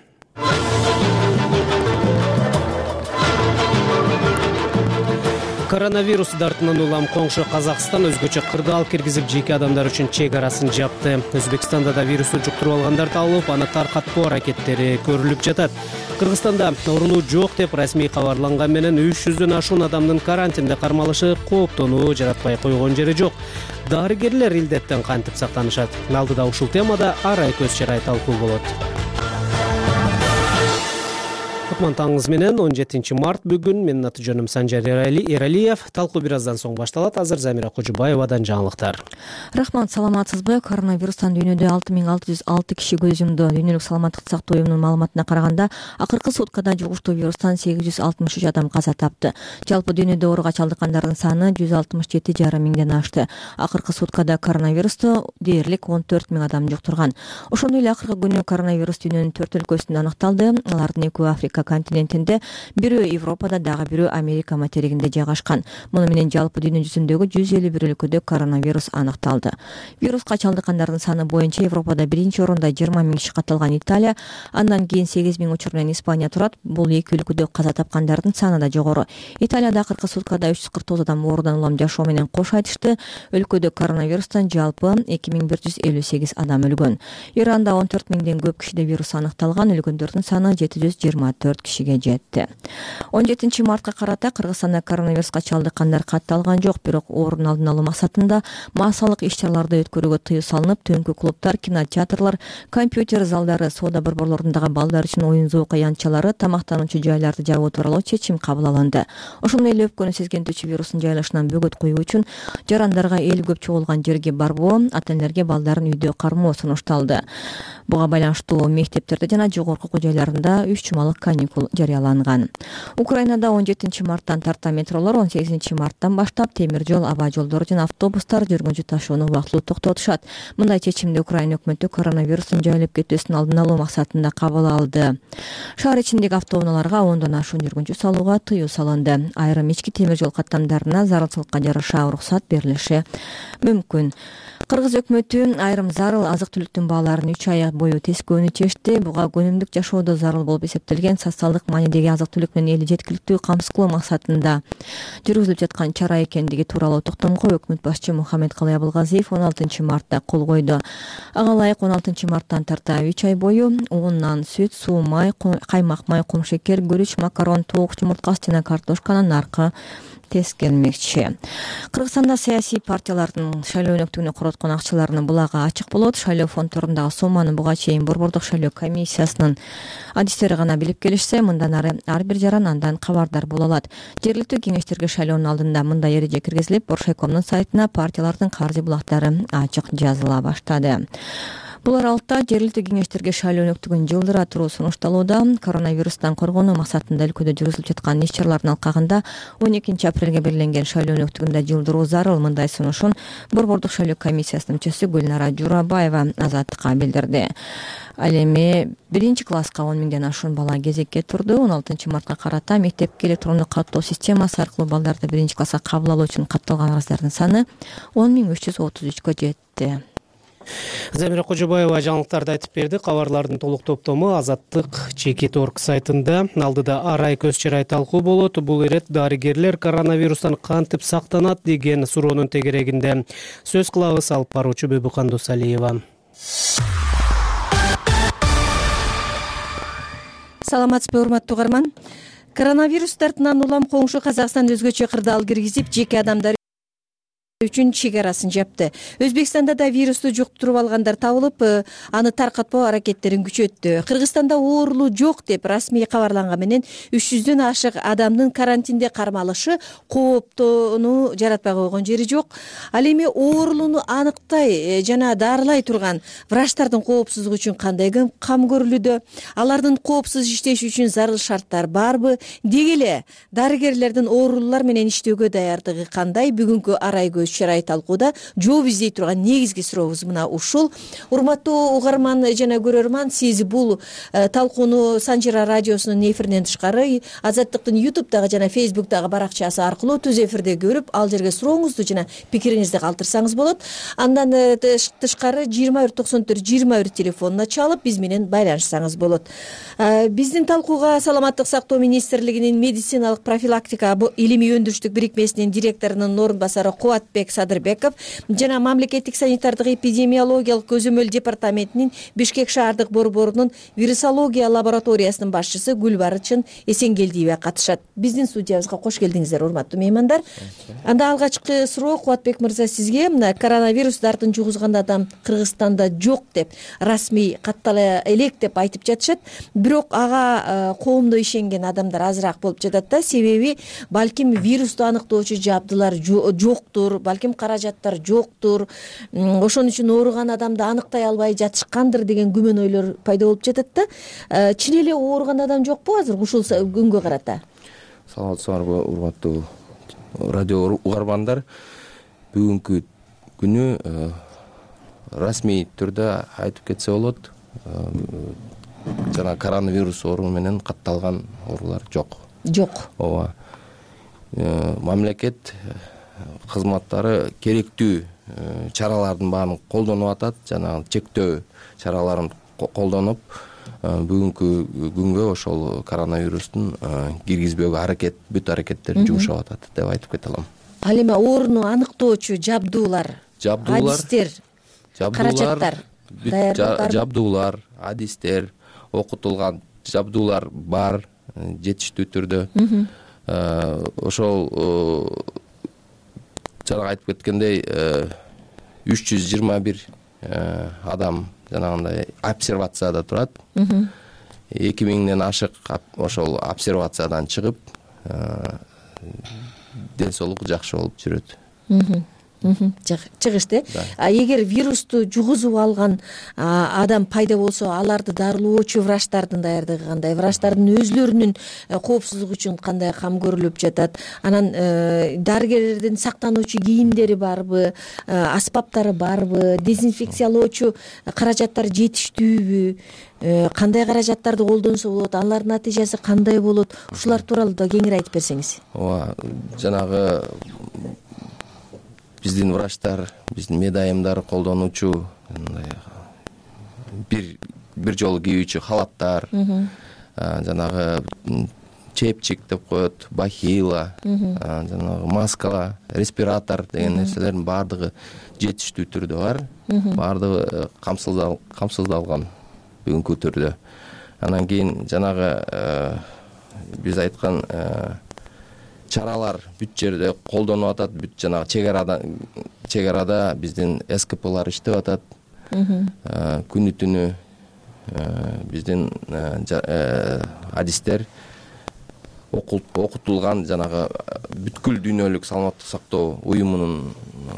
Коронавирус дартынан улам коңшу Казакстан өзгөчө кырдаал киргизип жеке адамдар үчүн чек арасын жапты. Өзбекстанда да вирусту жуктуруп алгандарды алып, аны таркатпоо аракеттери көрүлүп жатат. Кыргызстанда оорулуу жок деп расмий кабарланган менен 300дөн ашуун адамдын карантинде кармалышы кооптонуу жаратпай койгон жери жок. Дарыгерлер илдеттен кантип сактанышат? Алдыда ушул темада арай көз чарай талкуу болот. Таңыңыз менен 17 март бүгүн. Менин аты жөнүм Санжар Эралиев. Талкуу бир аздан соң башталат. Азыр Замира Кожубаевадан жаңылыктар. Рахмат, саламатсызбы? Коронавирустан дүйнөдө 6606 киши көз жумду. Дүйнөлүк саламаттык сактоо уюмунун маалыматына караганда, акыркы суткада жугуштуу вирустан 863 адам каза тапты. Жалпы дүйнөдө ооруга чалдыккандардын саны 167,5 миңден ашты. Акыркы суткада коронавирусту дээрлик 14 миң адам жуктурган. Ошондой эле акыркы күнү коронавирус дүйнөнүн 4 өлкөсүндө аныкталды. Алардын экөө Африка континентинде, бирөө Европада, дагы бирөө Америка материгинде жайгашкан. Муну менен жалпы дүйнө жүзүндөгү 151 өлкөдө коронавирус аныкталды. Вируска чалдыккандардын саны боюнча Европада биринчи орунда 20 миң киши катталган Италия, андан кийин 8 миң учур менен Испания турат. Бул эки өлкөдө каза тапкандардын саны да жогору. Италияда акыркы суткада 349 адам оорудан улам жашоо менен кош айтышты. Өлкөдө коронавирустан жалпы 2158 адам өлгөн. Иранда 14 миңден көп кишиде вирус аныкталган, өлгөндөрдүн саны 724 кишиге жетти. 17 мартка карата Кыргызстанда коронавируска чалдыккандар катталган жок, бирок оорунун алдын алуу максатында массалык иш-чараларды өткөрүүгө тыюу салынып, түнкү клубтар, кинотеатрлар, компьютер залдары, соода борборлорундагы балдар үчүн оюн-зоок аянтчалары, тамактануучу жайларды жабуу тууралуу чечим кабыл алынды. Ошондой эле өпкөнү сезгентүүчү вирустун жайлашынан бөгөт коюу үчүн жарандарга эл көп чогулган жерге барбоо, ата-энелерге балдарын үйдө кармоо сунушталды. Буга байланыштуу мектептерде жана жогорку окуу жайларында 3 жумалык каникул жарыяланган. Украинада 17 марттан тарта метролор, 18 марттан баштап темир жол, аба жолдору жана автобустар жүргүнчү ташууну убактылуу токтотушат. Мындай чечимди Украина өкмөтү коронавирустун жайылып кетүүсүнүн алдын алуу максатында кабыл алды. Шаар ичиндеги автоунааларга 10дон ашуун жүргүнчү салууга тыюу салынды. Айрым ички темир жол каттамдарына зарылчылыкка жараша уруксат берилиши мүмкүн. Кыргыз өкмөтү айрым зарыл азык-түлүктүн бааларын 3 ай бою тескөөнү чечти. Буга күнүмдүк жашоодо зарыл болуп эсептелген социалдык маанидеги азык-түлүк менен элди жеткиликтүү камсыз кылуу максатында жүргүзүлүп жаткан чара экендиги тууралуу токтомго өкмөт башчы Мухаммедкалый Абылгазиев 16 мартта кол койду. Ага ылайык 16 марттан тарта 3 ай бою un, нан, сүт, суу, май, каймак, май, кум шекер, күрүч, макарон, тоок, жумурткасы жана картошканын наркы тескерилмекчи. Кыргызстанда саясий партиялардын шайлоо өнөктүгүнө короткон акчаларынын булагы ачык болот. Шайлоо фонддорундагы сомманы буга чейин Борбордук шайлоо комиссиясынын адистери гана билип келишсе, мындан ары ар бир жаран андан кабардар боло алат. Жергиликтүү кеңештерге шайлоонун алдында мындай эреже киргизилип, Боршайкомдун сайтына партиялардын каржы булактары ачык жазыла баштады. Бул аралыкта жергиликтүү кеңештерге шайлоо өнөктүгүн жылдыра туруу сунушталууда. Коронавирустан коргонуу максатында өлкөдө жүргүзүлүп жаткан иш-чаралардын алкагында 12 апрелге белгиленген шайлоо өнөктүгүндө жылдыруу зарыл. Мындай сунушун Борбордук шайлоо комиссиясынын мүчөсү Гүлнара Журабаева Азаттыкка билдирди. Ал эми 1-класска 10 миңден ашуун бала кезекке турду. 16 мартка карата мектепке электрондук каттоо системасы аркылуу балдарды 1-класска кабыл алуу үчүн катталган арыздардын саны 10.333 жетти. Замира Кожубаева жаңылыктарды айтып берди. Кабарлардын толук топтому Азаттык Чекит.org сайтында. Алдыда арай көз чарай талкуу болот. Бул ирет дарыгерлер коронавирустан кантип сактанат деген суроонун тегерегинде сөз кылабыз. Алып баруучу Бөбүкан Досалиева. Саламатсызбы, урматтуу угарман. Коронавирус дартынан улам коңшу Казакстан өзгөчө кырдаал киргизип, жеке адамдар үчүн чек арасын жапты. Өзбекстанда да вирусту жуктуруп алгандар табылып, аны таркатпоо аракеттерин күчөттү. Кыргызстанда оорулуу жок деп расмий кабарланган менен 300дөн ашык адамдын карантинде кармалышы кооптоону жаратпай койгон жери жок. Ал эми оорулууну аныктай жана дарылай турган врачтардын коопсуздугу үчүн кандай кам көрүлүүдө? Алардын коопсуз иштеши үчүн зарыл шарттар барбы? Деги эле дарыгерлердин оорулуулар менен иштөөгө даярдыгы кандай? Бүгүнкү арай көз чарай талкууда жооп издей турган негизги сурообуз мына ушул. Урматтуу угарман жана көрөрман, сиз бул талкууну Санжира радиосунун эфиринен тышкары Азаттыктын YouTube'дагы жана Facebook'дагы баракчасы аркылуу түз эфирде көрүп, ал жерге сурооңузду жана пикириңизди калтырсаңыз болот. Андан тышкары 2194-21 телефонуна чалып биз менен байланышсаңыз болот. Биздин талкууга Саламаттык сактоо министрлигинин медициналык профилактика илимий өндүрүштүк бирикмесинин директорунун орун басары Кубатбек Садырбеков жана мамлекеттик санитардык эпидемиологиялык көзөмөл департаментинин Бишкек шаардык борборунун вирусология лабораториясынын башчысы Гүлбарчын Эсенгелдиева катышат. Биздин студиябызга кош келдиңиздер, урматтуу меймандар. Анда алгачкы суроо Кубатбек мырза сизге. Мына коронавирус дартын жугузган адам Кыргызстанда жок деп расмий каттала элек деп айтып жатышат. Бирок ага коомдо ишенген адамдар азыраак болуп жатат да, себеби балким вирусту аныктоочу жабдылар жоктур, балким каражаттар жоктур. Ошон үчүн ооруган адамды аныктай албай жатышкандыр деген күмөн ойлор пайда болуп жатат да. Чын эле ооруган адам жокпу азыр ушул күнгө карата? Саламатсыздарбы, урматтуу радио угармандар. Бүгүнкү күнү расмий түрдө айтып кетсе болот, жана коронавирус оору менен катталган оорулар жок. Ооба. Мамлекет кызматтары керектүү чаралардын баарын колдонуп атат, жана чектөө чараларын колдонуп, бүгүнкү күнгө ошол коронавирустун киргизбөөгө бүт аракеттерин жумшап атат деп айтып кете алам. Ал эми ооруну аныктоочу жабдуулар, адистер, каражаттар, жабдуулар, адистер, окутулган жабдуулар бар жетиштүү түрдө. Ошол жана айтып кеткендей 321 адам жанагындай обсервацияда турат. 2000ден ашык ошол обсервациядан чыгып ден соолугу жакшы болуп жүрөт. Чыгышты. Эгер вирусту жугузуп алган адам пайда болсо, аларды дарылоочу врачтардын даярдыгы кандай? Врачтардын өзлөрүнүн коопсуздугу үчүн кандай кам көрүлүп жатат? Анан дарыгерлердин сактануучу кийимдери барбы? Аспаптары барбы? Дезинфекциялоочу каражаттар жетиштүүбү? Кандай каражаттарды колдонсо болот? Алардын натыйжасы кандай болот? Ушулар тууралуу да кеңири айтып берсеңиз. Ооба, жанагы биздин врачтар, биздин медайымдар колдонуучу бир жолу кийүүчү халаттар, жанагы чепчик деп коет, бахила, жанагы маскала, респиратор деген нерселердин баардыгы жетиштүү түрдө бар. Баардыгы камсыздалган бүгүнкү түрдө. Анан кийин жанагы биз айткан чаралар бүт жерде колдонуп атат, бүт жанагы чек арада биздин СКПлар иштеп атат. Күнү түнү биздин адистер окутулган жанагы бүткүл дүйнөлүк саламаттык сактоо уюмунун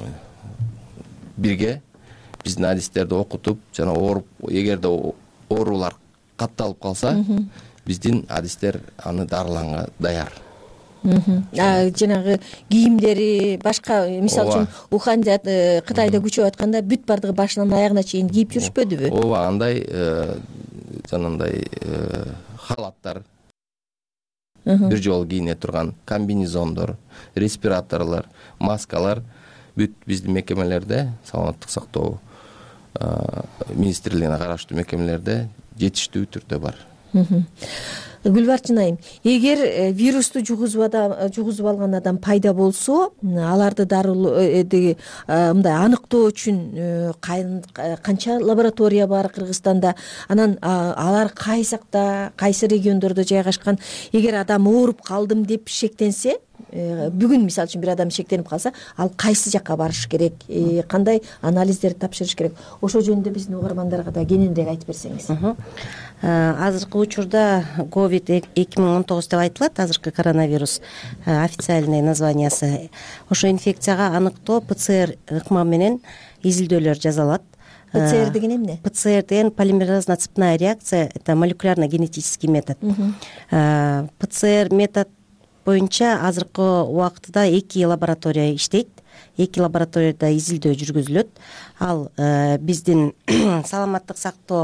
бирге биздин адистерди окутуп, жана эгерде оорулар катталып калса, биздин адистер аны дарыланга даяр. Жанагы кийимдери башка, мисалы үчүн Уханда, Кытайда күчөп атканда бүт бардыгы башынан аягына чейин кийип жүрүшпөдүбү? Ооба, андай жанагындай халаттар, бир жолу кийине турган комбинезондор, респираторлор, маскалар бүт биздин мекемелерде, саламаттык сактоо министрлигине караштуу мекемелерде жетиштүү түрдө бар. Гүлбарчын айым, эгер вирусту жугузуп алган адам пайда болсо, аларды мындай аныктоо үчүн канча лаборатория бар Кыргызстанда? Анан алар кайсы региондордо жайгашкан? Эгер адам ооруп калдым деп шектенсе, бүгүн мисалы үчүн бир адам шектенип калса, ал кайсы жакка барыш керек, кандай анализдерди тапшырыш керек, ошол жөнүндө биздин угармандарга да кененирээк айтып берсеңиз. Азыркы учурда COVID-2019 деп айтылат, азыркы коронавирус официальный названиясы. Ошо инфекцияга аныктоо ПЦР ыкма менен изилдөөлөр жасалат. ПЦР деген эмне? ПЦР деген полимеразно-цепная реакция, это молекулярно-генетический метод. ПЦР метод боюнча азыркы убакытта 2 лаборатория иштейт. 2 лабораторияда изилдөө жүргүзүлөт. Ал биздин саламаттык сактоо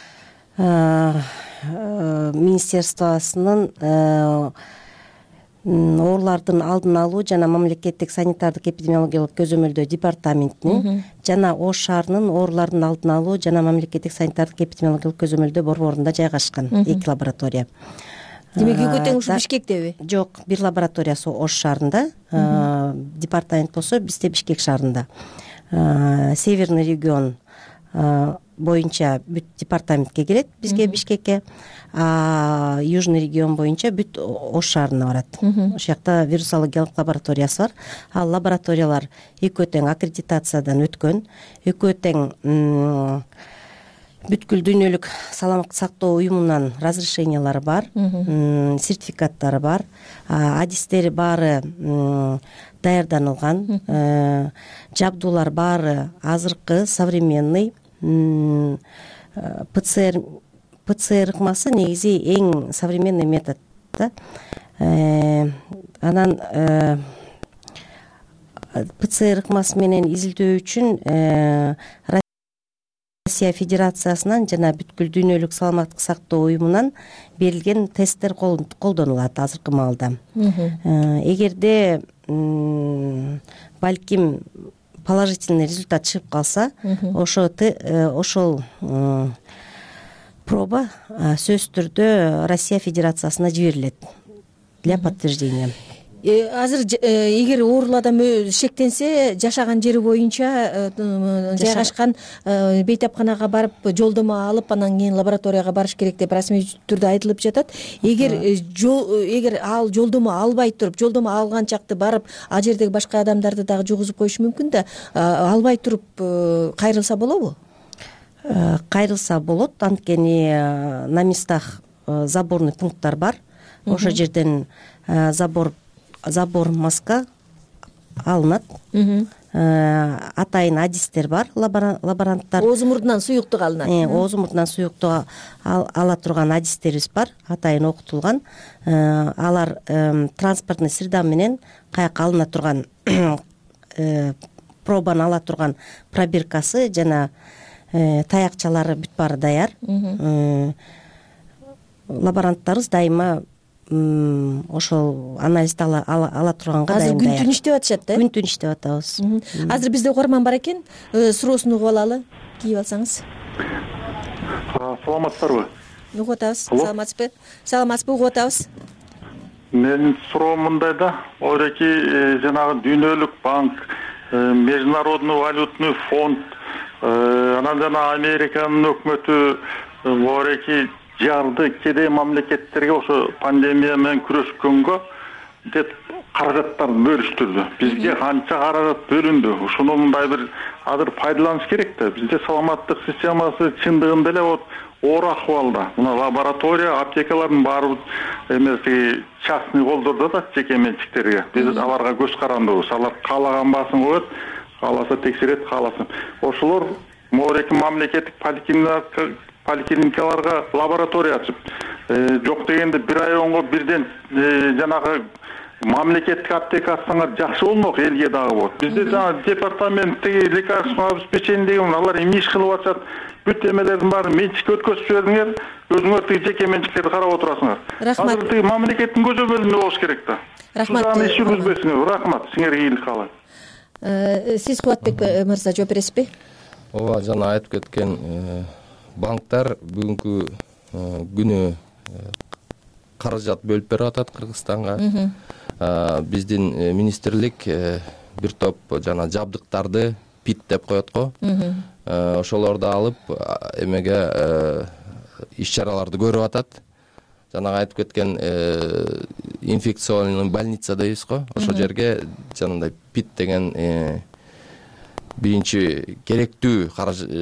министерствосунун оорулардын алдын алуу жана мамлекеттик санитардык эпидемиологиялык көзөмөлдөө департаментинин жана Ош шаарынын оорулардын алдын алуу жана мамлекеттик санитардык эпидемиологиялык көзөмөлдөө борборунда жайгашкан 2 лаборатория. Демек экөө тең ушу Бишкектеби? Жок, бир лабораториясы Ош шаарында, департамент болсо бизде Бишкек шаарында. Северный регион боюнча бүт департаментке келет, бизге Бишкекке, южный регион боюнча бүт Ош шаарына барат. Ошол жакта вирусологиялык лабораториясы бар. Ал лабораториялар экөө тең аккредитациядан өткөн, экөө тең бүткүл дүйнөлүк саламаттык сактоо уюмунан разрешениялары бар, сертификаттары бар, адистери баары даярданылган, жабдуулар баары азыркы современный. ПЦР ыкмасы негизи эң современный метод да. Анан ПЦР ыкмасы менен изилдөө үчүн Россия Федерациясынан жана бүткүл дүйнөлүк саламаттык сактоо уюмунан берилген тесттер колдонулат азыркы маалда. Эгерде балким положительный результат чыгып калса, ошол проба сөзсүз түрдө Россия Федерациясына жиберилет для подтверждения. Азыр эгер оорулуу адам шектенсе, жашаган жери боюнча жайгашкан бейтапканага барып жолдомо алып, анан кийин лабораторияга барыш керек деп расмий түрдө айтылып жатат. Эгер ал жолдомо албай туруп, жолдомо алган чакты барып, ал жердеги башка адамдарды дагы жугузуп коюшу мүмкүн да, албай туруп кайрылса болобу? Кайрылса болот, анткени на местах заборный пункттар бар. Ошол жерден забор маска алынат. Атайын адистер бар, лаборанттар. Оозу мурдунан суюктук алынат. Оозу мурдунан суюктук ала турган адистерибиз бар, атайын окутулган. Алар транспортный среда менен каяка алына турган пробаны ала турган пробиркасы жана таякчалары бүт баары даяр. Лаборанттарыбыз дайыма ошол анализди ала турганга дайым даяр. Азыр күн түн иштеп атышат да? Күн түн иштеп атабыз. Азыр бизде угарман бар экен, суроосун угуп алалы, кийип алсаңыз. Саламатсыздарбы? Угуп атабыз. Саламатсызбы? Саламатсызбы, угуп атабыз. Менин суроом мындай да, ойреки жанагы дүйнөлүк банк, международный валютный фонд, анан жана Американын өкмөтү ойреки жарды кедей мамлекеттерге ошо пандемия менен күрөшкөнгө деп каражаттар бөлүштүрдү. Бизге канча каражат бөлүндү? Ушуну мындай бир азыр пайдаланыш керек да. Бизде саламаттык системасы чындыгында эле оор акыбалда. Мына лаборатория, аптекалардын баары эмеси частный колдордо да, жеке менчиктерге. Биз аларга көз карандыбыз. Алар каалаган баасын коет, кааласа текшерет, кааласын. Ошолор моореки мамлекеттик поликлиникаларга лаборатория ачып, жок дегенде бир айонго бирден жанагы мамлекеттик аптека ачсаңар жакшы болмок, элге дагы болот. Бизде жана департаменттеги лекарственное обеспечение деген алар эмне иш кылып атышат? Бүт эмелердин баары менчикке өткөзүп жибердиңер, өзүңөр тиги жеке менчиктерди карап отурасыңар. Азыр тиги мамлекеттин көзөмөлүндө болуш керек да. Рахмат. Иш жүргүзбөсүңөр. Рахмат. Сиңерге ийгилик каалайм. Сиз Кубатбек мырза жооп бересизби? Ооба, жана айтып кеткен банктар бүгүнкү күнү каражат бөлүп берип атат Кыргызстанга. Биздин министрлик бир топ жана жабдыктарды ПИТ деп коет го. Ошолорду алып эмеге иш чараларды көрүп атат. жанагы айтып кеткен инфекционный больница дейбиз го, ошол жерге жанагындай ПИТ деген биринчи керектүү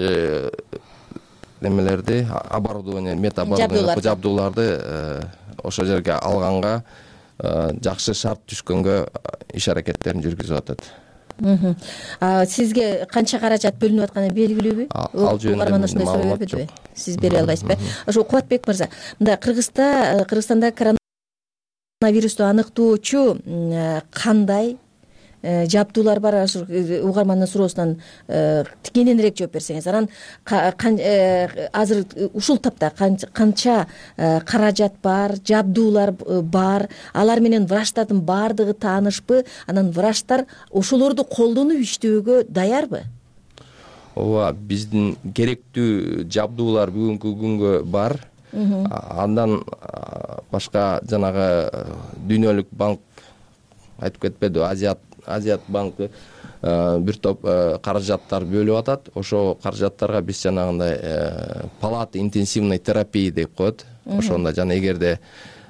немелерди, оборудование, медоборудование, жабдууларды ошол жерге алганга жакшы шарт түшкөнгө иш аракеттерин жүргүзүп атат. Сизге канча каражат бөлүнүп атканы белгилүүбү? Ал жөнүндө маалымат жок. Сиз бере албайсызбы? Ошо Кубатбек мырза, мында Кыргызстанда коронавирусту аныктоочу кандай жабдуулар бар? Угармандын суроосунан кененирээк жооп берсеңиз. Анан азыр ушул тапта канча каражат бар, жабдуулар бар, алар менен врачтардын баардыгы таанышпы? Анан врачтар ошолорду колдонуп иштөөгө даярбы? Ооба, биздин керектүү жабдуулар бүгүнкү күнгө бар. Андан башка жанагы Дүйнөлүк банк айтып кетпеди, Азиат банкы бир топ каражаттар бөлүп атат. Ошо каражаттарга биз жанагындай палата интенсивной терапии деп коет. Ошондо жана эгерде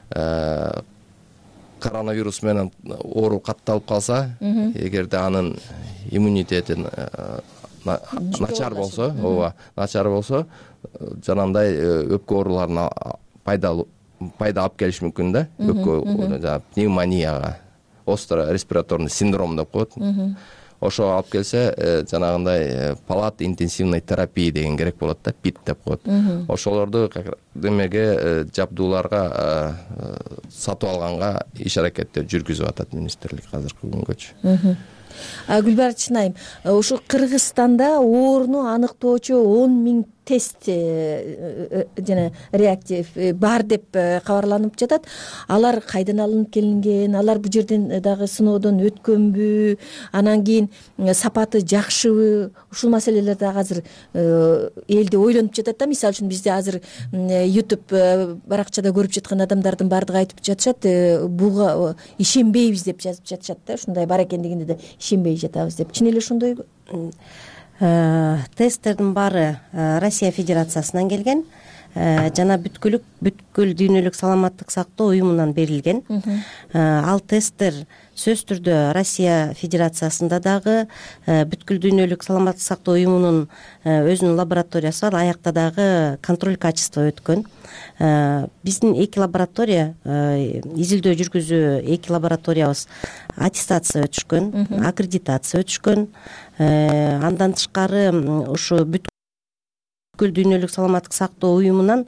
коронавирус менен оору катталып калса, эгерде анын иммунитети начар болсо, жанагындай өпкө ооруларын пайда алып келиши мүмкүн да. Өпкө пневмонияга, остро респираторный синдром деп коет. Ошо алып келсе, жанагындай палата интенсивной терапии деген керек болот да, ПИТ деп коет. Ошолорду демеге жабдууларга сатып алганга иш аракеттер жүргүзүп атат министрлик азыркы күнгөчү. Гүлбарчы Чынайым, ушу Кыргызстанда ооруну аныктоочу 10.000 тест жана реактив бар деп кабарланып жатат. Алар кайдан алынып келинген, алар бул жерден дагы сыноодон өткөнбү, анан кийин сапаты жакшыбы? Ушул маселелер дагы азыр элди ойлонуп жатат да. Мисалы үчүн бизде азыр YouTube баракчада көрүп жаткан адамдардын баардыгы айтып жатышат, буга ишенбейбиз деп жазып жатышат да. Ушундай бар экендигине да ишенбей жатабыз деп. Чын эле ошондойбу? Тесттердин баары Россия Федерациясынан келген, жана бүткүл дүйнөлүк саламаттык сактоо уюмунан берилген. Ал тесттер сөзсүз түрдө Россия Федерациясында дагы бүткүл дүйнөлүк саламаттык сактоо уюмунун өзүнүн лабораториясы бар, аякта дагы контроль качества өткөн. Биздин 2 лаборатория, изилдөө жүргүзүү 2 лабораториябыз аттестация өтүшкөн, аккредитация өтүшкөн. Андан тышкары ушу бүткүл дүйнөлүк саламаттык сактоо уюмунан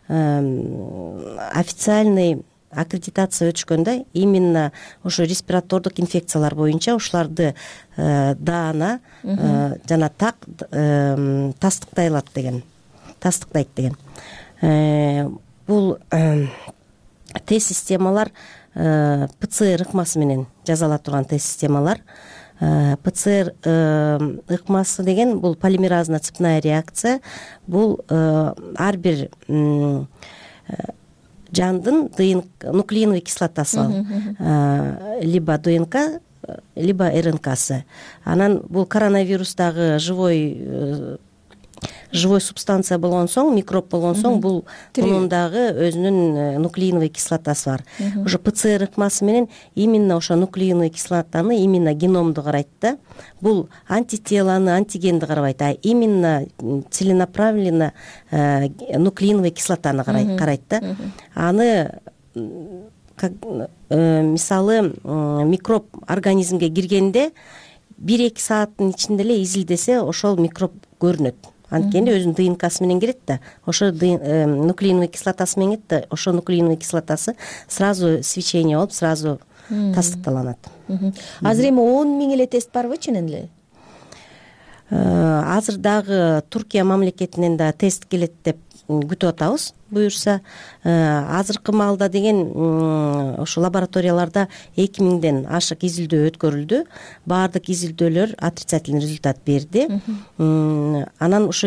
официальный аккредитация өтүшкөндө именно ошо респиратордук инфекциялар боюнча ушуларды даана жана тастыктайт деген. Бул тест системалар ПЦР ыкмасы менен жазыла турган тест системалар. ПЦР ыкмасы деген бул полимеразно-цепная реакция. Бул ар бир жандын нуклеиновый кислотасы, либо ДНК, либо РНКсы. Анан бул коронавирустагы живой субстанция болгон соң, микроб болгон соң, бул мунун дагы өзүнүн нуклеиновый кислотасы бар. Ошо ПЦР ыкмасы менен именно ошо нуклеиновый кислотаны, именно геномду карайт да. Бул антителаны, антигенди карабайт, а именно целенаправленно нуклеиновый кислотаны карайт да. Аны мисалы микроб организмге киргенде 1-2 сааттын ичинде эле изилдесе ошол микроб көрүнөт. Анткени өзүнүн ДНКсы менен кирет да, ошо нуклеиновый кислотасы менен кирет да, ошо нуклеиновый кислотасы сразу свечение болуп, сразу тастыкталанат. Азыр эми 10.000 эле тест барбы чынын эле? Азыр дагы Туркия мамлекетинен да тест келет деп күтүп атабыз, буюрса. Азыркы маалда деген ошо лабораторияларда 2000ден ашык изилдөө өткөрүлдү. Баардык изилдөөлөр отрицательный результат берди. Анан ошо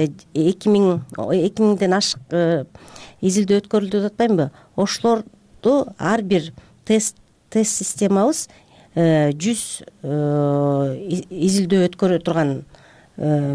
2000ден ашык изилдөө өткөрүлдү деп атпаймынбы? Ошолорду ар бир тест системабыз 100 изилдөө өткөрө турган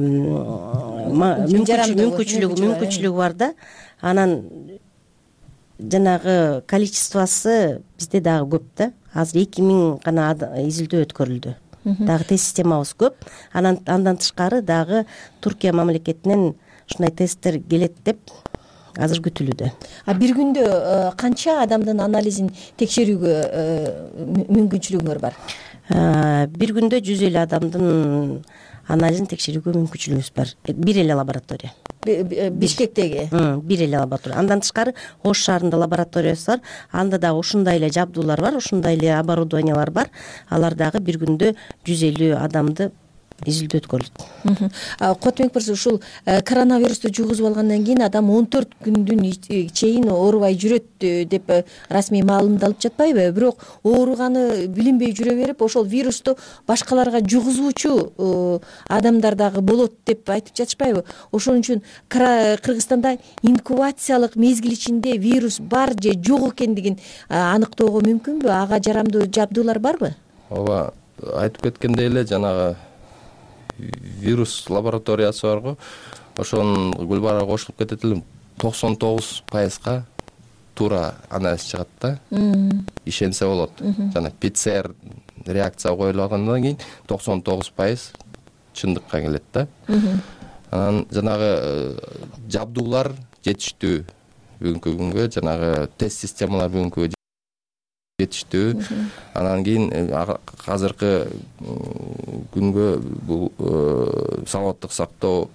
мүмкүнчүлүгү бар да. Анан жанагы количествосы бизде дагы көп да. Азыр 2000 гана изилдөө өткөрүлдү. Дагы тест системабыз көп. Андан тышкары дагы Туркия мамлекетинен ушундай тесттер келет деп азыр күтүлүүдө. Бир күндө канча адамдын анализин текшерүүгө мүмкүнчүлүгүңөр бар? Бир күндө 150 адамдын анализин текшерүүгө мүмкүнчүлүгүбүз бар. Бир эле лаборатория. Бишкектеги? Бир эле лаборатория. Андан тышкары Ош шаарында лабораториясы бар. Анда дагы ушундай эле жабдуулар бар, ушундай эле оборудованиялар бар. Алар дагы бир күндө 150 адамды изилдөө өткөрүлөт. Котбек мырза, ушул коронавирусту жугузуп алгандан кийин адам 14 күндүн чейин оорубай жүрөт деп расмий маалымдалып жатпайбы? Бирок ооруганы билинбей жүрө берип, ошол вирусту башкаларга жугузуучу адамдар дагы болот деп айтып жатышпайбы? Ошон үчүн Кыргызстанда инкубациялык мезгил ичинде вирус бар же жок экендигин аныктоого мүмкүнбү? Ага жарамдуу жабдуулар барбы? Ооба, айтып кеткендей эле жанагы вирус лабораториясы барго, ошонун Гүлбара кошулуп кетет элем, 99% туура анализ чыгат да. Ишенсе болот. Жана ПЦР реакция коюлуп алгандан кийин 99% чындыкка келет да. Анан жанагы жабдуулар жетиштүү бүгүнкү күнгө, жанагы тест системалар бүгүнкү жетиштүү. Анан кийин азыркы күнгө бул саламаттык сактоо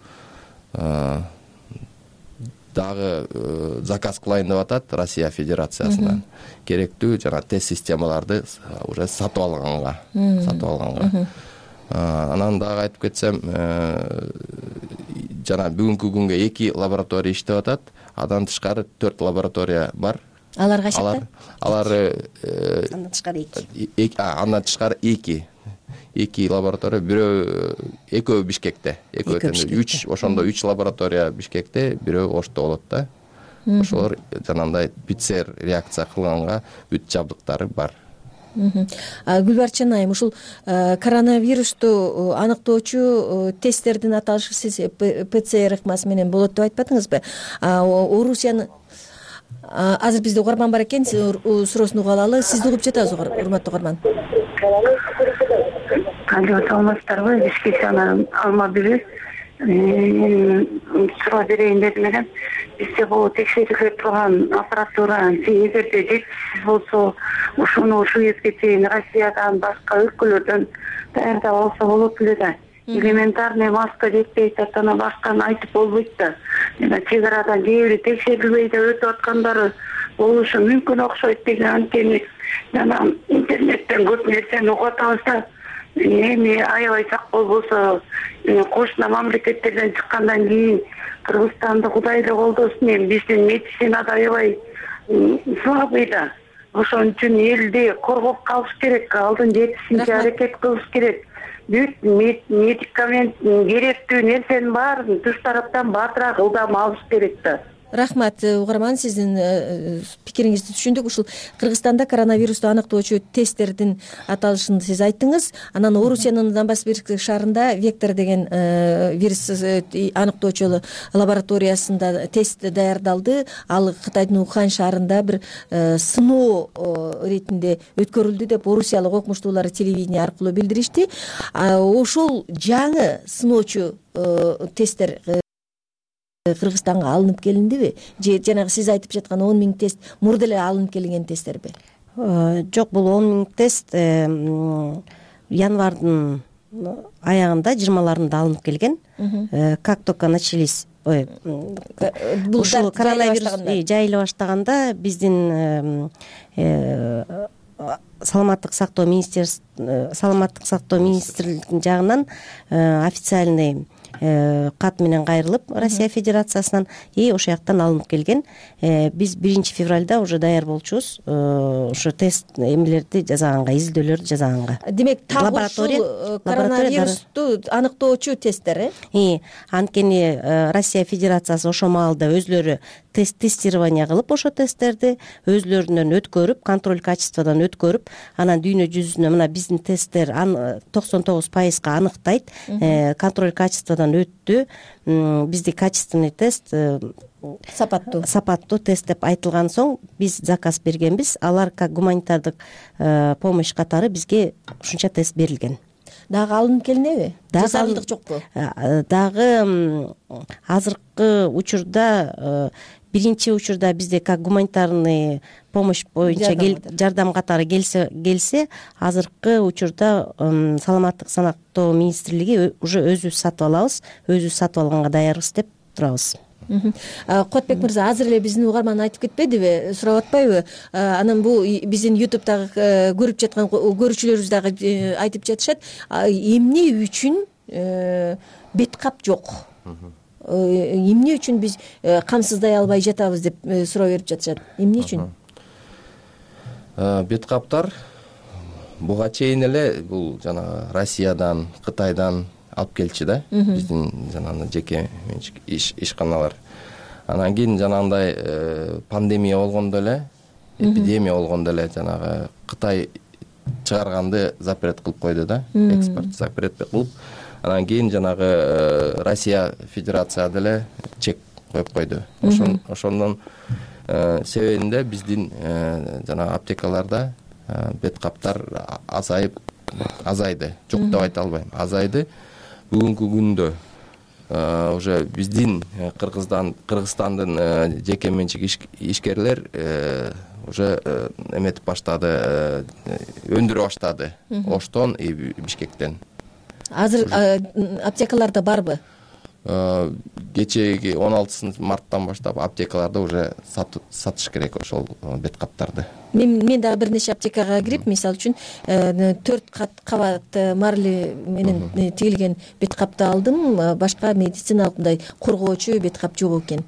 дагы заказ кылайын деп атат Россия Федерациясынан. Керектүү жана тест системаларды уже сатып алганга. Анан дагы айтып кетсем, жана бүгүнкү күнгө 2 лаборатория иштеп атат. Андан тышкары 4 лаборатория бар. Алар качакта? Алар андан тышкары 2. Андан тышкары 2 лаборатория, бирөө экөө Бишкекте. Экөө ошондо 3 лаборатория Бишкекте, бирөө Ошто болот да. Ошолор жанагындай ПЦР реакция кылганга бүт жабдыктары бар. Гүлбарчын айым, ушул коронавирусту аныктоочу тесттердин аталышы сиз ПЦР ыкмасы менен болот деп айтпадыңызбы? Орусиянын азыр бизде угарман бар экен, суроосун угуп алалы. Сизди угуп жатабыз, урматтуу угарман. Кандай саламатсыздарбы? Бишкектен Алма Бүлү. Суроо берейин дедим элем. Бизде бул текшерилип турган аппаратура эгерде жетишсиз болсо, ушуну ушул кезге чейин Россиядан башка өлкөлөрдөн даярдап алса болот эле да. Элементарный маска жетпей жатканы башканы айтып болбойт да. Жана чек арадан кээ бири текшерилбей да өтүп аткандары болушу мүмкүн окшойт деген. Анткени жана интернеттен көп нерсени угуп атабыз да. Эми аябай сак болбосо кошуна мамлекеттерден чыккандан кийин Кыргызстанды Кудайды колдосун, эми биздин медицинада аябай слабый да. Ошон үчүн элди коргоп калыш керек, алдын жетишинче аракет кылыш керек. Бүт медикамент керектүү нерсенин баарын түш тараптан батыраак ылдам алыш керек да. Рахмат, угарман, сиздин пикириңизди түшүндүк. Ушул Кыргызстанда коронавирусту аныктоочу тесттердин аталышын сиз айттыңыз. Анан Орусиянын Новосибирск шаарында Вектор деген вирус аныктоочу лабораториясында тест даярдалды. Ал Кытайдын Ухан шаарында бир сыноо иретинде өткөрүлдү деп орусиялык окумуштуулар телевидение аркылуу билдиришти. Ошол жаңы сыноочу тесттер Кыргызстанга алынып келиндиби? Же жанагы сиз айтып жаткан 10 000 тест мурда эле алынып келинген тесттерби? Жок, бул 10 000 тест январдын аягында, 20-ларында алынып келген. Как только начались ушул коронавирус жайыла баштаганда биздин саламаттык сактоо министрлигинин жагынан официальный кат менен кайрылып Россия Федерациясынан ошол жактан алынып келген. Биз 1 февралда уже даяр болчубуз ошо тест эмелерди жасаганга, изилдөөлөрдү жасаганга. Демек так ушул коронавирусту аныктоочу тесттер, анткени Россия Федерациясы ошол маалда өзлөрү тестирование кылып, ошо тесттерди өзлөрүнөн өткөрүп, контроль качестводан өткөрүп, анан дүйнө жүзүнө мына биздин тесттер 99% аныктайт, контроль качестводан өттү. Бизде качественный тест сапаттуу тест деп айтылган соң биз заказ бергенбиз. Алар как гуманитардык помощь катары бизге ушунча тест берилген. Дагы алынып келинеби? Жасалдык жокпу? Дагы азыркы учурда биринчи учурда бизде как гуманитарный помощь боюнча жардам катары келсе, азыркы учурда саламаттык сактоо министрлиги уже өзүбүз сатып алабыз, өзүбүз сатып алганга даярбыз деп турабыз. Куатбек мырза, азыр эле биздин угарман айтып кетпедиби, сурап атпайбы? Анан бул биздин YouTube'дагы көрүп жаткан көрүүчүлөрүбүз дагы айтып жатышат, эмне үчүн бет кап жок? Эмне үчүн биз камсыздай албай жатабыз деп суроо берип жатышат. Эмне үчүн? Бет каптар буга чейин эле бул жана Россиядан, Кытайдан алып келчү да, биздин жанагы жеке менчик ишканалар. Анан кийин жанагындай пандемия болгондо эле, эпидемия болгондо эле жанагы Кытай чыгарганды запрет кылып койду да, экспорт запрет кылып. Анан кийин жанагы Россия Федерация деле чек коюп койду. Ошондон себебинде биздин жанагы аптекаларда бет каптар азайды. Жок деп айта албайм. Азайды. Бүгүнкү күндө уже биздин Кыргызстандын жеке менчик ишкерлер уже эметип баштады, өндүрө баштады. Оштон и Бишкектен. Азыр аптекаларда барбы? Кечеги 16 марттан баштап аптекаларда уже сатыш керек ошол бет каптарды. Мен дагы бир нече аптекага кирип, мисалы үчүн 4 кабат марли менен тигилген бет капты алдым, башка медициналык мындай коргоочу бет кап жок экен.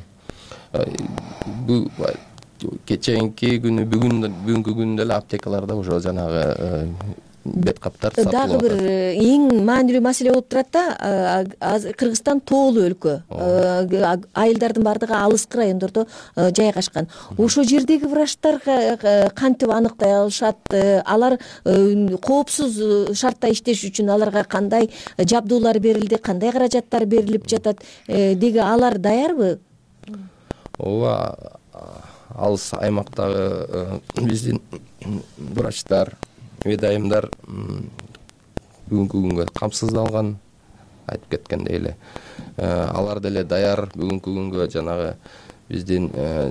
Бул кеченки күнү, бүгүнкү күндө эле аптекаларда уже жанагы бет каптар сатылып атат. Дагы бир эң маанилүү маселе болуп турат да, Кыргызстан тоолуу өлкө. Айылдардын бардыгы алыскы райондордо жайгашкан. Ошол жердеги врачтарга кантип аныктай алышат? Алар коопсуз шартта иштеш үчүн аларга кандай жабдуулар берилди, кандай каражаттар берилип жатат? Деги алар даярбы? Ооба, алыс аймактагы биздин врачтар, медайымдар бүгүнкү күнгө камсыздалган, айтып кеткендей эле. Алар деле даяр бүгүнкү күнгө жанагы биздин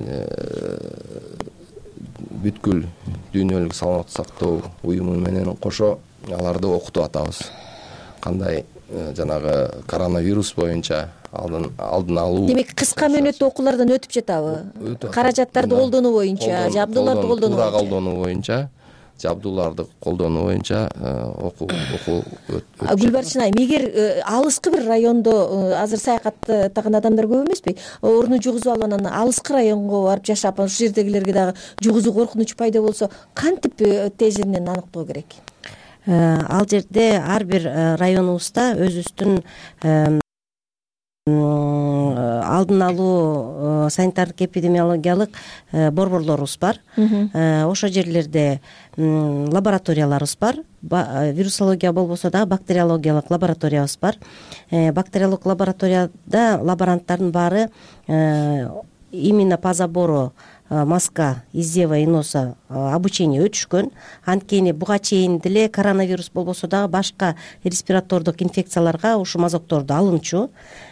бүткүл дүйнөлүк саламаттык сактоо уюму менен кошо аларды окутуп атабыз. Кандай жанагы коронавирус боюнча алдын алуу. Демек, кыска мөөнөттүү окуулардан өтүп жатабы? Каражаттарды колдонуу боюнча, жабдууларды колдонуу боюнча. Колдонуу боюнча, жабдууларды колдонуу боюнча окуу өтүп. Гүлбарчын айым, эгер алыскы бир райондо азыр саякаттаган адамдар көп эмеспи? Орну жугузуп алып анан алыскы районго барып жашап, ошол жердегилерге дагы жугузуу коркунуч пайда болсо, кантип тезинен аныктоо керек? Ал жерде ар бир районубузда өзүбүздүн алдын алуу санитардык эпидемиологиялык борборлорубуз бар. Ошол жерлерде лабораторияларыбыз бар. Вирусология болбосо дагы бактериологиялык лабораториябыз бар. Бактериологиялык лабораторияда лаборанттардын баары именно по забору маска, изева и носа обучение өтүшкөн. Анткени буга чейин деле коронавирус болбосо дагы башка респиратордук инфекцияларга ушу мазокторду алынчу.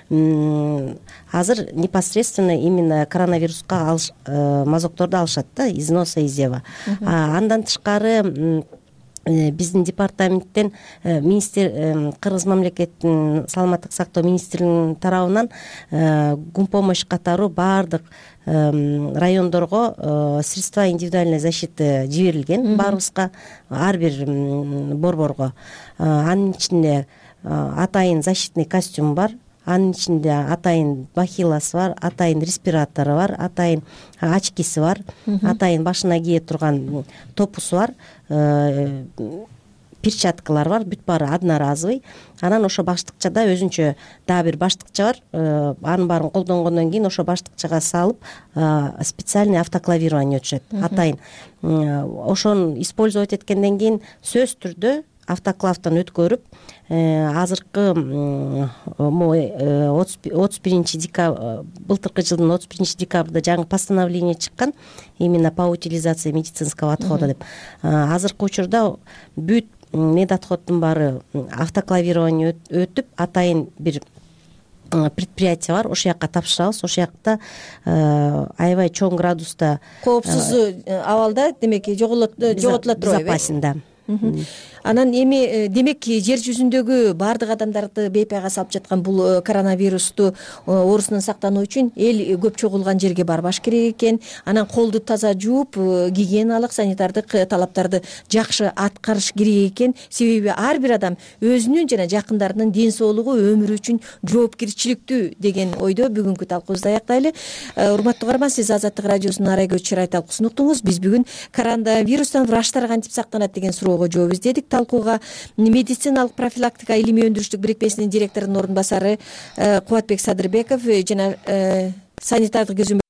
Азыр непосредственно именно коронавируска мазокторду алышат да, из носа, изева. Андан тышкары биздин департаменттен Кыргыз мамлекетинин саламаттык сактоо министрлигинин тарабынан гумпомощь катары баардык райондорго средства индивидуальной защиты жиберилген баарыбызга, ар бир борборго. Анын ичинде атайын защитный костюм бар, анын ичинде атайын бахиласы бар, атайын респиратору бар, атайын очкиси бар, атайын башына кие турган топусу бар, перчаткалар бар, бүт баары одноразовый. Анан ошо баштыкчада өзүнчө дагы бир баштыкча бар. Анын баарын колдонгондон кийин ошо баштыкчага салып специальный автоклавирование өтүшөт. Атайын ошону использовать эткенден кийин сөзсүз түрдө автоклавдан өткөрүп азыркы былтыркы жылдын 31 декабрда жаңы постановление чыккан именно по утилизации медицинского отхода деп. Азыркы учурда бүт медотходдун баары автоклавирование өтүп, атайын бир предприятие бар, ошол жакка тапшырабыз. Ошол жакта аябай чоң градуста коопсуз абалда демек жоготула туруп запасында. Анан эми демек жер жүзүндөгү баардык адамдарды бейпайга салып жаткан бул коронавирусту оорусунан сактануу үчүн эл көп чогулган жерге барбаш керек экен. Анан колду таза жууп, гигиеналык, санитардык талаптарды жакшы аткарыш керек экен. Себеби ар бир адам өзүнүн жана жакындарынын ден соолугу, өмүрү үчүн жоопкерчиликтүү деген ойдо бүгүнкү талкуубузду аяктайлы. Урматтуу угарман, сиз Азаттык радиосунун арай көч чырай талкуусын уктуңуз. Биз бүгүн коронавирустан врачтар кантип сактанат деген суроого жооп издедик. Талкууга медициналык профилактика илимий өндүрүштүк бирикмесинин директорунун орун басары Кубатбек Садырбеков жана санитардык